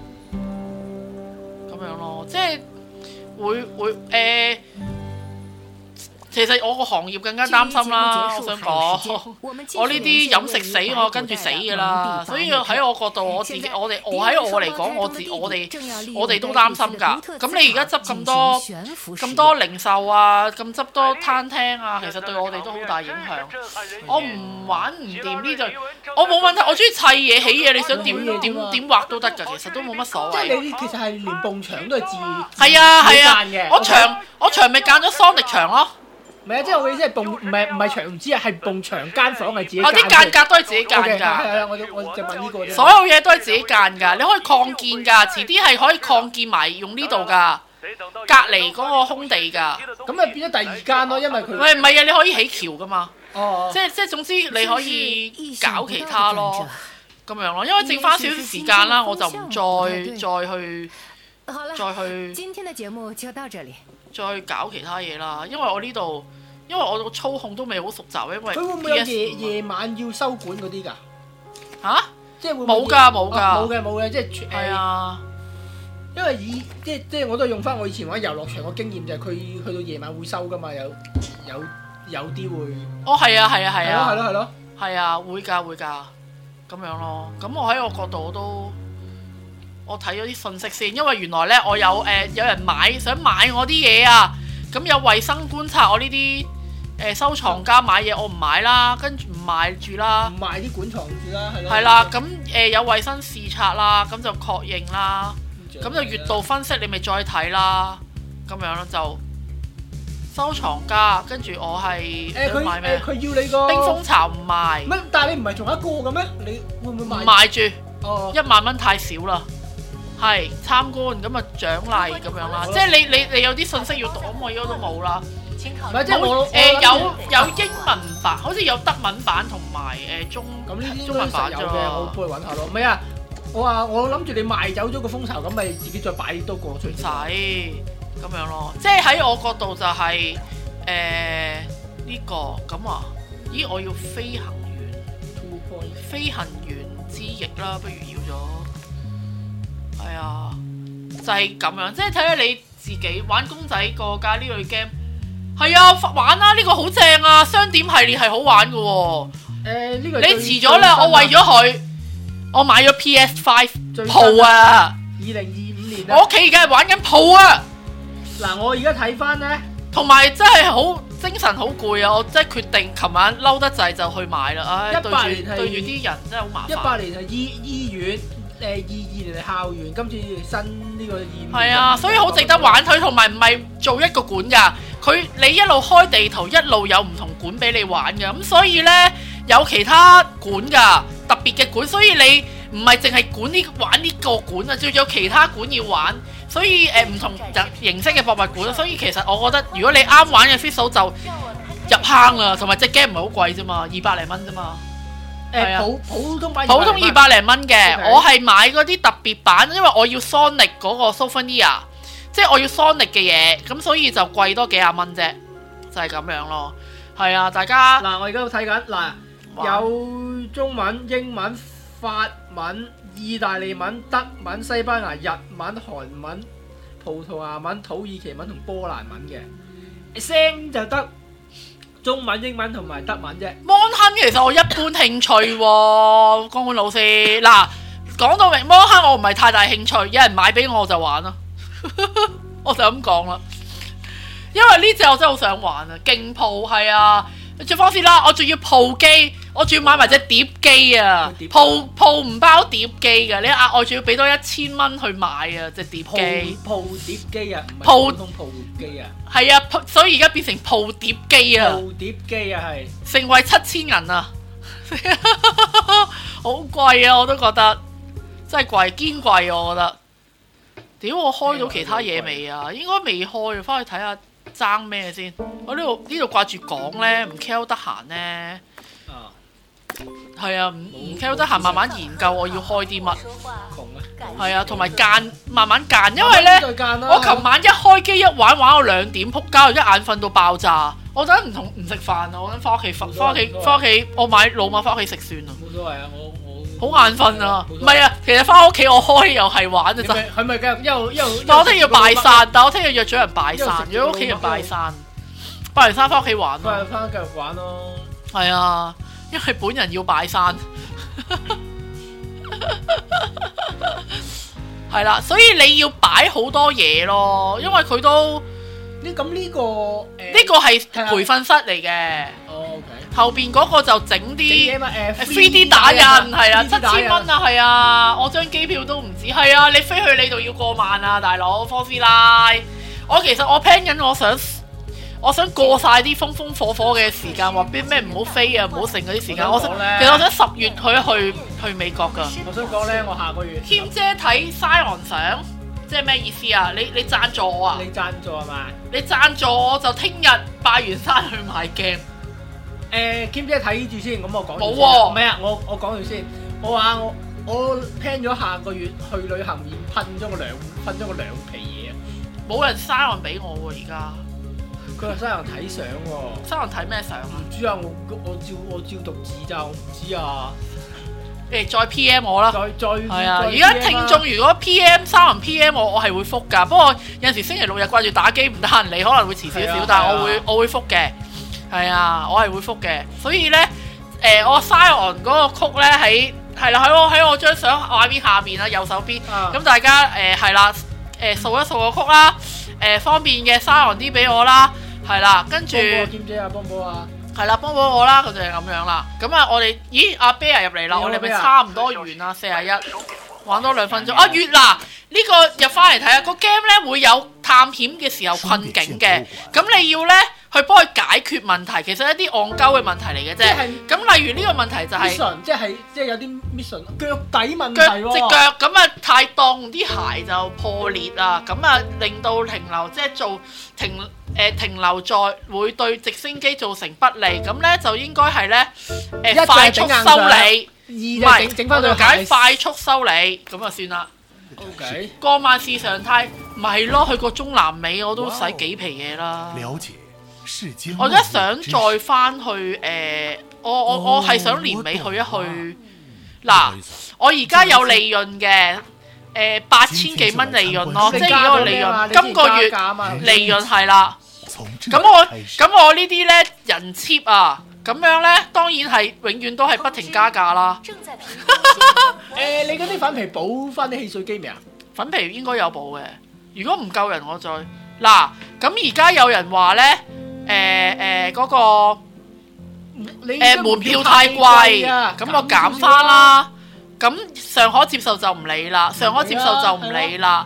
咁樣咯，即係會其實我個行業更加擔心啦，我想講，我呢啲飲食死我跟住死㗎啦，所以喺我角度，我喺我嚟講，我哋都擔心㗎。咁你而家執咁多零售啊，咁執多餐廳啊，其實對我哋都好大影響。我唔玩唔掂呢度，我冇問題，我中意砌嘢起嘢，你想點畫都得㗎，其實都冇乜所謂。 即係你其實係連埲牆都係自係啊，我牆咪間咗 Sonic 牆咯。 唔係啊，即係我意思係唔係牆唔知啊，係埲牆間房係自己間。 啲間隔都係自己間㗎。 係啊，我就問呢個啫。 所有嘢都係自己間㗎，你可以擴建㗎，遲啲係可以擴建埋用呢度㗎，隔離嗰個空地㗎。 咁咪變咗第二間咯，因為佢。 喂，唔係啊，你可以起橋㗎嘛。 哦。 即係總之你可以搞其他咯，咁樣咯，因為剩翻少少時間啦，我就唔再去。 今天的節目就到這裡。 再搞其他嘢啦，因為我個操控都未好熟習，因為佢會唔會有夜晚要收管嗰啲㗎？ 嚇？ 即係會冇㗎， 冇嘅，即係係啊。 因為即係我都係用翻我以前玩遊樂場個經驗，就係佢去到夜晚會收㗎嘛，有啲會。 哦，係啊。 係咯。 係啊，會㗎，咁樣咯。咁我喺我角度我睇咗啲信息先，因為原來咧我有人想買我啲嘢啊，咁有衛生觀察我呢啲收藏家買嘢，我唔買啦，跟住唔買住啦， 唔買啲館藏住啦，係咯。 係啦，咁有衛生視察啦，咁就確認啦，咁就月度分析你咪再睇啦，咁樣咯就收藏家，跟住我係想買咩？ 佢要你個冰蜂巢唔賣。 乜？但係你唔係仲有一個嘅咩？你會唔會買？ 唔買住。 哦。 1萬蚊太少啦。係參觀咁啊，獎勵咁樣啦，即係你有啲信息要讀，咁我而家都冇啦。 唔係即係有英文版，好似有德文版同埋中文版有嘅，我幫佢揾下咯。唔係啊，我諗住你賣走咗個蜂巢，咁咪自己再擺多個出嚟。唔使咁樣咯，即係喺我角度就係呢個咁啊。咦，我要飛行員之翼啦，不如要咗。係啊，就係咁樣，即係睇下你自己玩公仔過㗎呢類 game。係啊，玩啦，呢個好正啊，商店系列係好玩㗎喎。 呢個你遲咗啦，我為咗佢，我買咗 PS5 Pro 啊。 2025年我屋企而家係玩緊 Pro 啊。 嗱，我而家睇翻咧， 同埋真係好精神好攰啊！我真係決定琴晚嬲得滯就去買啦。唉，對住啲人真係好麻煩。 18年係醫院。 22年校園，今次新呢個2 係啊，所以好值得玩佢，同埋唔係做一個館㗎，你一路開地圖，一路有唔同館俾你玩嘅，咁所以呢，有其他館㗎，特別嘅館，所以你唔係淨係玩呢個館啊，仲有其他館要玩，所以唔同形式嘅博物館，所以其實我覺得如果你啱玩嘅 Fisto 就入坑啦，同埋隻 game 唔係好貴啫嘛，200零蚊啫嘛。 普通版 200零蚊嘅， Okay. 我係買嗰啲特別版，因為我要 Sonic 嗰個 Souvenir， 即係我要 Sonic 嘅嘢，咁所以就貴多幾廿蚊啫，就係咁樣咯。係啊，大家嗱，我而家睇緊嗱，有中文、英文、法文、意大利文、德文、西班牙、日文、韓文、葡萄牙文、土耳其文同波蘭文嘅，聲就得中文、英文同埋德文啫。 Mon Hun 其實我一般興趣喎，江冠老師。嗱，講到明 Mon Hun 我唔係太大興趣，有人買俾我就玩啦，我就咁講啦。因為呢隻我真係好想玩啊，勁鋪係啊，最方便啦，我仲要鋪機，我仲要買埋隻碟機啊，鋪唔包碟機嘅，你額外仲要俾多1000蚊去買啊隻碟機。 鋪碟機啊，唔係普通鋪機啊。 係啊，所以而家變成鋪碟機啊。 鋪碟機啊，係成為7000銀啊，好貴啊！我都覺得真係貴，堅貴我覺得。屌，我開到其他嘢未啊？應該未開啊，翻去睇下爭咩先。我呢度掛住講咧，唔 care 得閒咧。係啊，唔 care 得閒，慢慢研究我要開啲乜。係啊，同埋慢慢間，因為咧，我琴晚一開機一玩到2點，撲街，一眼瞓到爆炸。我等唔食飯啊，我等翻屋企，我買老麥翻屋企食算啦。 冇所謂啊， 我好眼瞓啊。唔係啊，其實翻屋企我開又係玩啊，真係。 係咪嘅？ 但我聽日要拜山，但我聽日約咗人拜山，約屋企人拜山，拜完山翻屋企玩咯。 翻繼續玩咯。 係啊，因為本人要拜山。係啦，所以你要擺好多嘢咯，因為佢都呢個係培訓室嚟嘅。 OK。 後邊嗰個就整啲 3D 打印，係啊，7000蚊啊，係啊，我張機票都唔止，係啊，你飛去你度要過萬啊，大佬，科斯拉。其實我 plan 緊，我想過晒啲風風火火嘅時間，話邊咩唔好飛啊，唔好剩嗰啲時間。其實我想10月去美國㗎。 我想講咧，我下個月。 添姐睇 Sion 相，即係咩意思啊？你贊助我啊？ 你贊助係嘛？ 你贊助我就聽日拜完山去買鏡。 兼姐睇住先，咁我講。 冇喎。 唔係啊，我講住先。我話我 plan 咗下個月去旅行面噴咗個兩皮嘢啊！ 冇人 Sion 俾我喎，而家。 佢話西洋睇相喎， 西洋睇咩相啊？ 唔知啊，我照讀字咋，我唔知啊。 再 PM 我啦。再係啊！而家聽眾如果 PM 西洋 PM 我係會覆㗎。不過有陣時星期6日掛住打機唔得閒嚟，可能會遲少少，但係我會覆嘅。係啊，我係會覆嘅。所以咧，我 Sion 嗰個曲咧喺我張相畫面下邊啦，右手邊。咁大家係啦，掃一掃個曲啦，方便嘅 Sion 啲俾我啦。係啦，跟住兼姐啊，幫補啊，係啦，幫補我啦，就係咁樣啦。咁啊，我哋阿 Bear 入嚟啦，我哋咪差唔多完啦，41，玩多2分鐘。月嗱，呢個入翻嚟睇下個 game 咧會有探險嘅時候困境嘅，咁你要咧去幫佢解決問題，其實一啲戇鳩嘅問題嚟嘅啫。咁例如呢個問題就係， 即係有啲 mission 腳底問題喎， 隻腳咁啊太凍，啲鞋就破裂啊，咁啊令到停留即係停留在會對直升機造成不利，咁咧就應該係咧快速修理， 唔係整翻對鞋， 快速修理咁啊算啦。 OK， 過萬是常態，咪咯，去過中南美我都使幾皮嘢啦。我而家想再翻去我係想年尾去一去。嗱，我而家有利潤嘅。8000幾蚊利潤咯，即係嗰個利潤，今個月利潤係啦。咁我呢啲咧人 cheap 啊，咁樣咧當然係永遠都係不停加價啦。 你嗰啲粉皮補翻啲汽水機未啊？ 粉皮應該有補嘅，如果唔夠人我再嗱。咁而家有人話咧，嗰個門票太貴，咁我減翻啦。 咁上可接受就唔理啦，上可接受就唔理啦。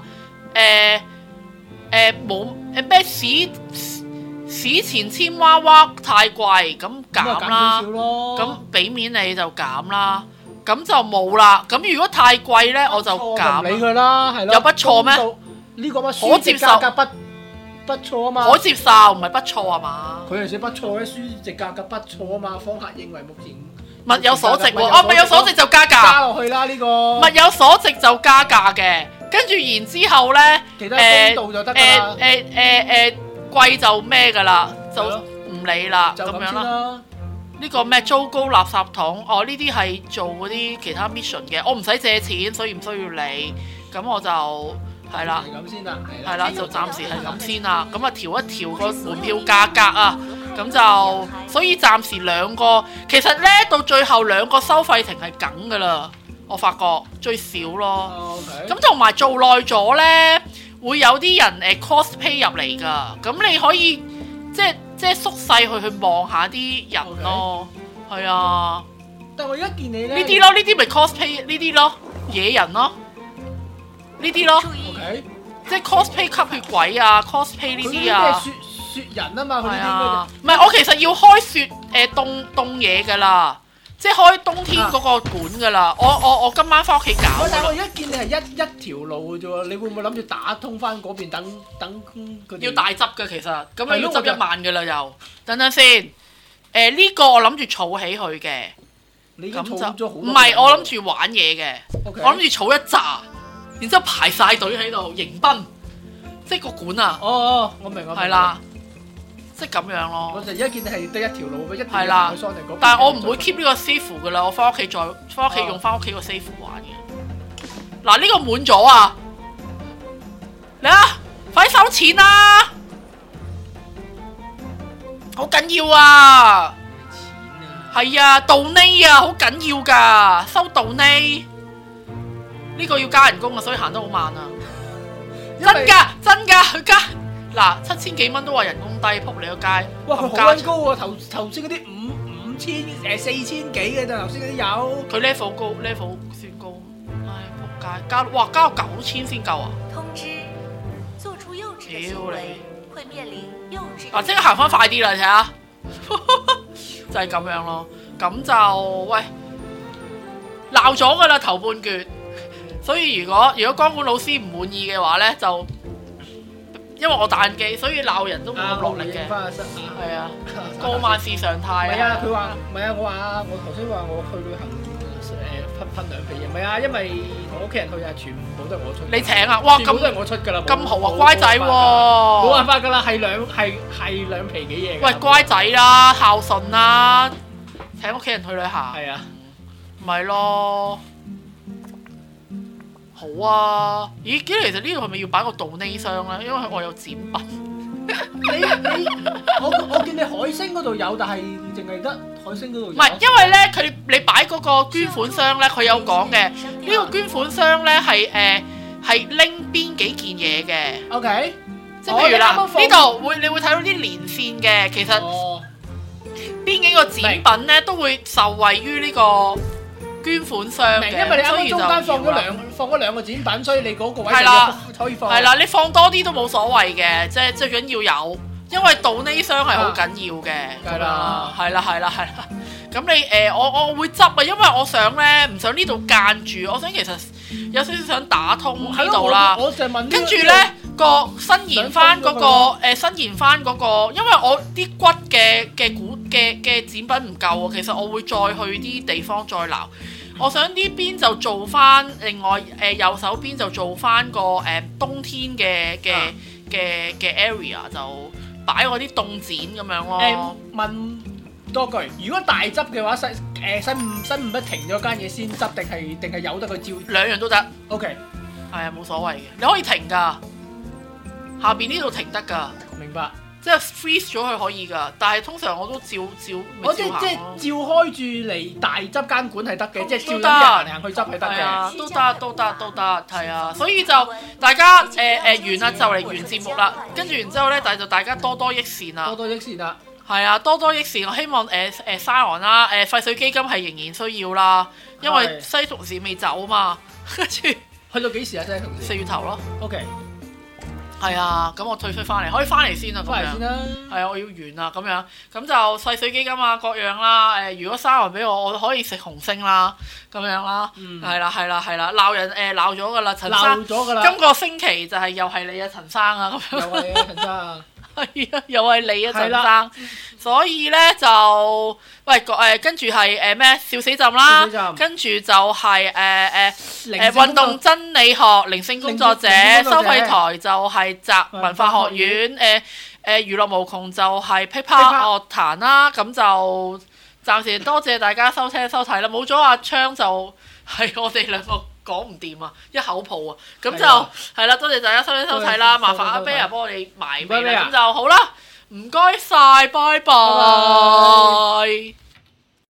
冇咩史前簽娃娃太貴，咁減啦。咁俾面你就減啦，咁就冇啦。咁如果太貴咧，我就減。 唔理佢啦，係咯。 有不錯咩？ 呢個乜可接受價格不錯啊嘛。 可接受唔係不錯啊嘛。 佢係寫不錯嘅，書值價格不錯啊嘛。訪客認為目前物有所值喎，物有所值就加價。 加落去啦呢個。 物有所值就加價嘅，跟住然之後咧， 其他公道就得㗎啦。 貴就咩㗎啦，就唔理啦，咁樣啦。呢個咩糟糕垃圾桶？哦，呢啲係做嗰啲其他 mission 嘅，我唔使借錢，所以唔需要你。咁我就係啦， 咁先啦， 係啦，就暫時係咁先啦。咁啊調一調個門票價格啊，咁就所以暫時兩個，其實咧到最後兩個收費亭係梗㗎啦。我發覺最少咯。咁同埋做耐咗咧，會有啲人cosplay 入嚟㗎。咁你可以即係縮細去望下啲人咯。係啊。 但我而家見你咧， 呢啲咯，呢啲咪 cosplay 呢啲咯，野人咯，呢啲咯。即係 cosplay 吸血鬼啊 ，cosplay 呢啲啊。 雪人啊嘛，佢呢啲。 唔係，我其實要開雪凍嘢㗎啦。即係開冬天嗰個館㗎啦，我今晚翻屋企搞。 但係我而家見你係一條路嘅啫喎，你會唔會諗住打通翻嗰邊等佢哋？ 要大執㗎其實，咁要執1萬㗎啦又。等等先，呢個我諗住儲起佢嘅。 你已經儲咗好多。 唔係，我諗住玩嘢嘅，我諗住儲一紮，然之後排晒隊喺度迎賓，即係個館啊。 哦，我明我明。 係啦。即係咁樣咯。 我就而家見你係得一條路，一條係啦。但係我唔會 keep 呢個 save 㗎啦，我翻屋企用翻屋企個 save 玩嘅。嗱呢個滿咗啊！嚟啊！快收錢啦！好緊要啊！係啊，donate 啊，好緊要㗎，收 donate。呢個要加人工啊，所以行得好慢啊。真㗎，佢加。嗱，7000幾蚊都話人工低，撲你個街！ 哇，佢好高喎！頭先嗰啲5000、4000幾嘅咋，頭先嗰啲有。佢 level 算高，唉，撲街！加到9000先夠啊！ 通知，做出幼稚嘅行為會面臨幼稚。 嗱，即刻行翻快啲啦，睇下，就係咁樣咯。咁就喂鬧咗㗎啦頭半橛，所以如果光管老師唔滿意嘅話咧，就。因為我彈機，所以鬧人都冇咁落力嘅。係啊，過萬事常態。 唔係啊，佢話唔係啊，我頭先話我去旅行噴2皮嘢，唔係啊，因為同屋企人去啊，全部都係我出。 你請啊？哇， 全部都係我出㗎啦。 咁豪啊，乖仔喎！ 冇辦法㗎啦，係兩皮幾嘢。 喂，乖仔啦，孝順啦，請屋企人去旅行。 係啊， 咪咯。好啊！咦，其實呢度係咪要擺個 donate 箱咧？因為我有展品。 我見你海星嗰度有，但係淨係得海星嗰度有。 唔係，因為咧你擺嗰個捐款箱咧，佢有講嘅。呢個捐款箱咧係拎邊幾件嘢嘅。 OK， 即係譬如啦，呢度你會睇到啲連線嘅，其實邊幾個展品咧都會受惠於呢個捐款箱嘅， 因為你啱啱中間放咗兩個展品，所以你嗰個位就可以放。 係啦，你放多啲都冇所謂嘅，即係最緊要有，因為donate箱係好緊要嘅。 係啦， 係啦。咁你我會執啊，因為我想咧唔想呢度間住，我想其實有少少想打通呢度啦。 我就問。 跟住咧個伸延翻嗰個，因為我啲骨嘅展品唔夠啊，其實我會再去啲地方再撈。我想呢邊就做翻，另外右手邊就做翻個冬天嘅 area， 就擺嗰啲凍展咁樣咯。 問多句，如果大執嘅話，使唔得停咗間嘢先執，定係由得佢照？ 兩樣都得。 OK， 係啊，冇所謂嘅，你可以停㗎，下邊呢度停得㗎。 明白。 即係 freeze 咗佢可以㗎，但係通常我都照我即係照開住嚟大執間館係得嘅，即係照人行行去執係得嘅。 都得，係啊，所以就大家完啦，就嚟完節目啦，跟住然之後咧，但係就大家多多益善啦。 多多益善啦。 係啊，多多益善。我希望沙昂啦，廢水基金係仍然需要啦，因為西同事未走啊嘛，跟住去到幾時啊？真係同事 4月頭咯。 OK。 係啊，咁我退出翻嚟，可以翻嚟先啊，咁樣。係啊，我要完啦，咁樣，咁就廢水基金啊，各樣啦。如果沙皇俾我可以食紅星啦，咁樣啦。係啦，鬧人鬧咗噶啦，陳生。鬧咗噶啦。今個星期就係又係你啊，陳生啊，咁樣。又係啊，陳生。係啊，又係你啊，陳生。所以咧就跟住係咩？笑死朕啦，跟住就係運動真理學、靈性工作者、收費台就係集文化學院，娛樂無窮就係噼啪樂壇啦。咁就暫時多謝大家收聽收睇啦。冇咗阿昌就係我哋兩個講唔掂啊，一口泡啊。咁就係啦，多謝大家收聽收睇啦。麻煩阿 Bear 幫我哋埋尾啦，咁就好啦。唔該晒，拜拜。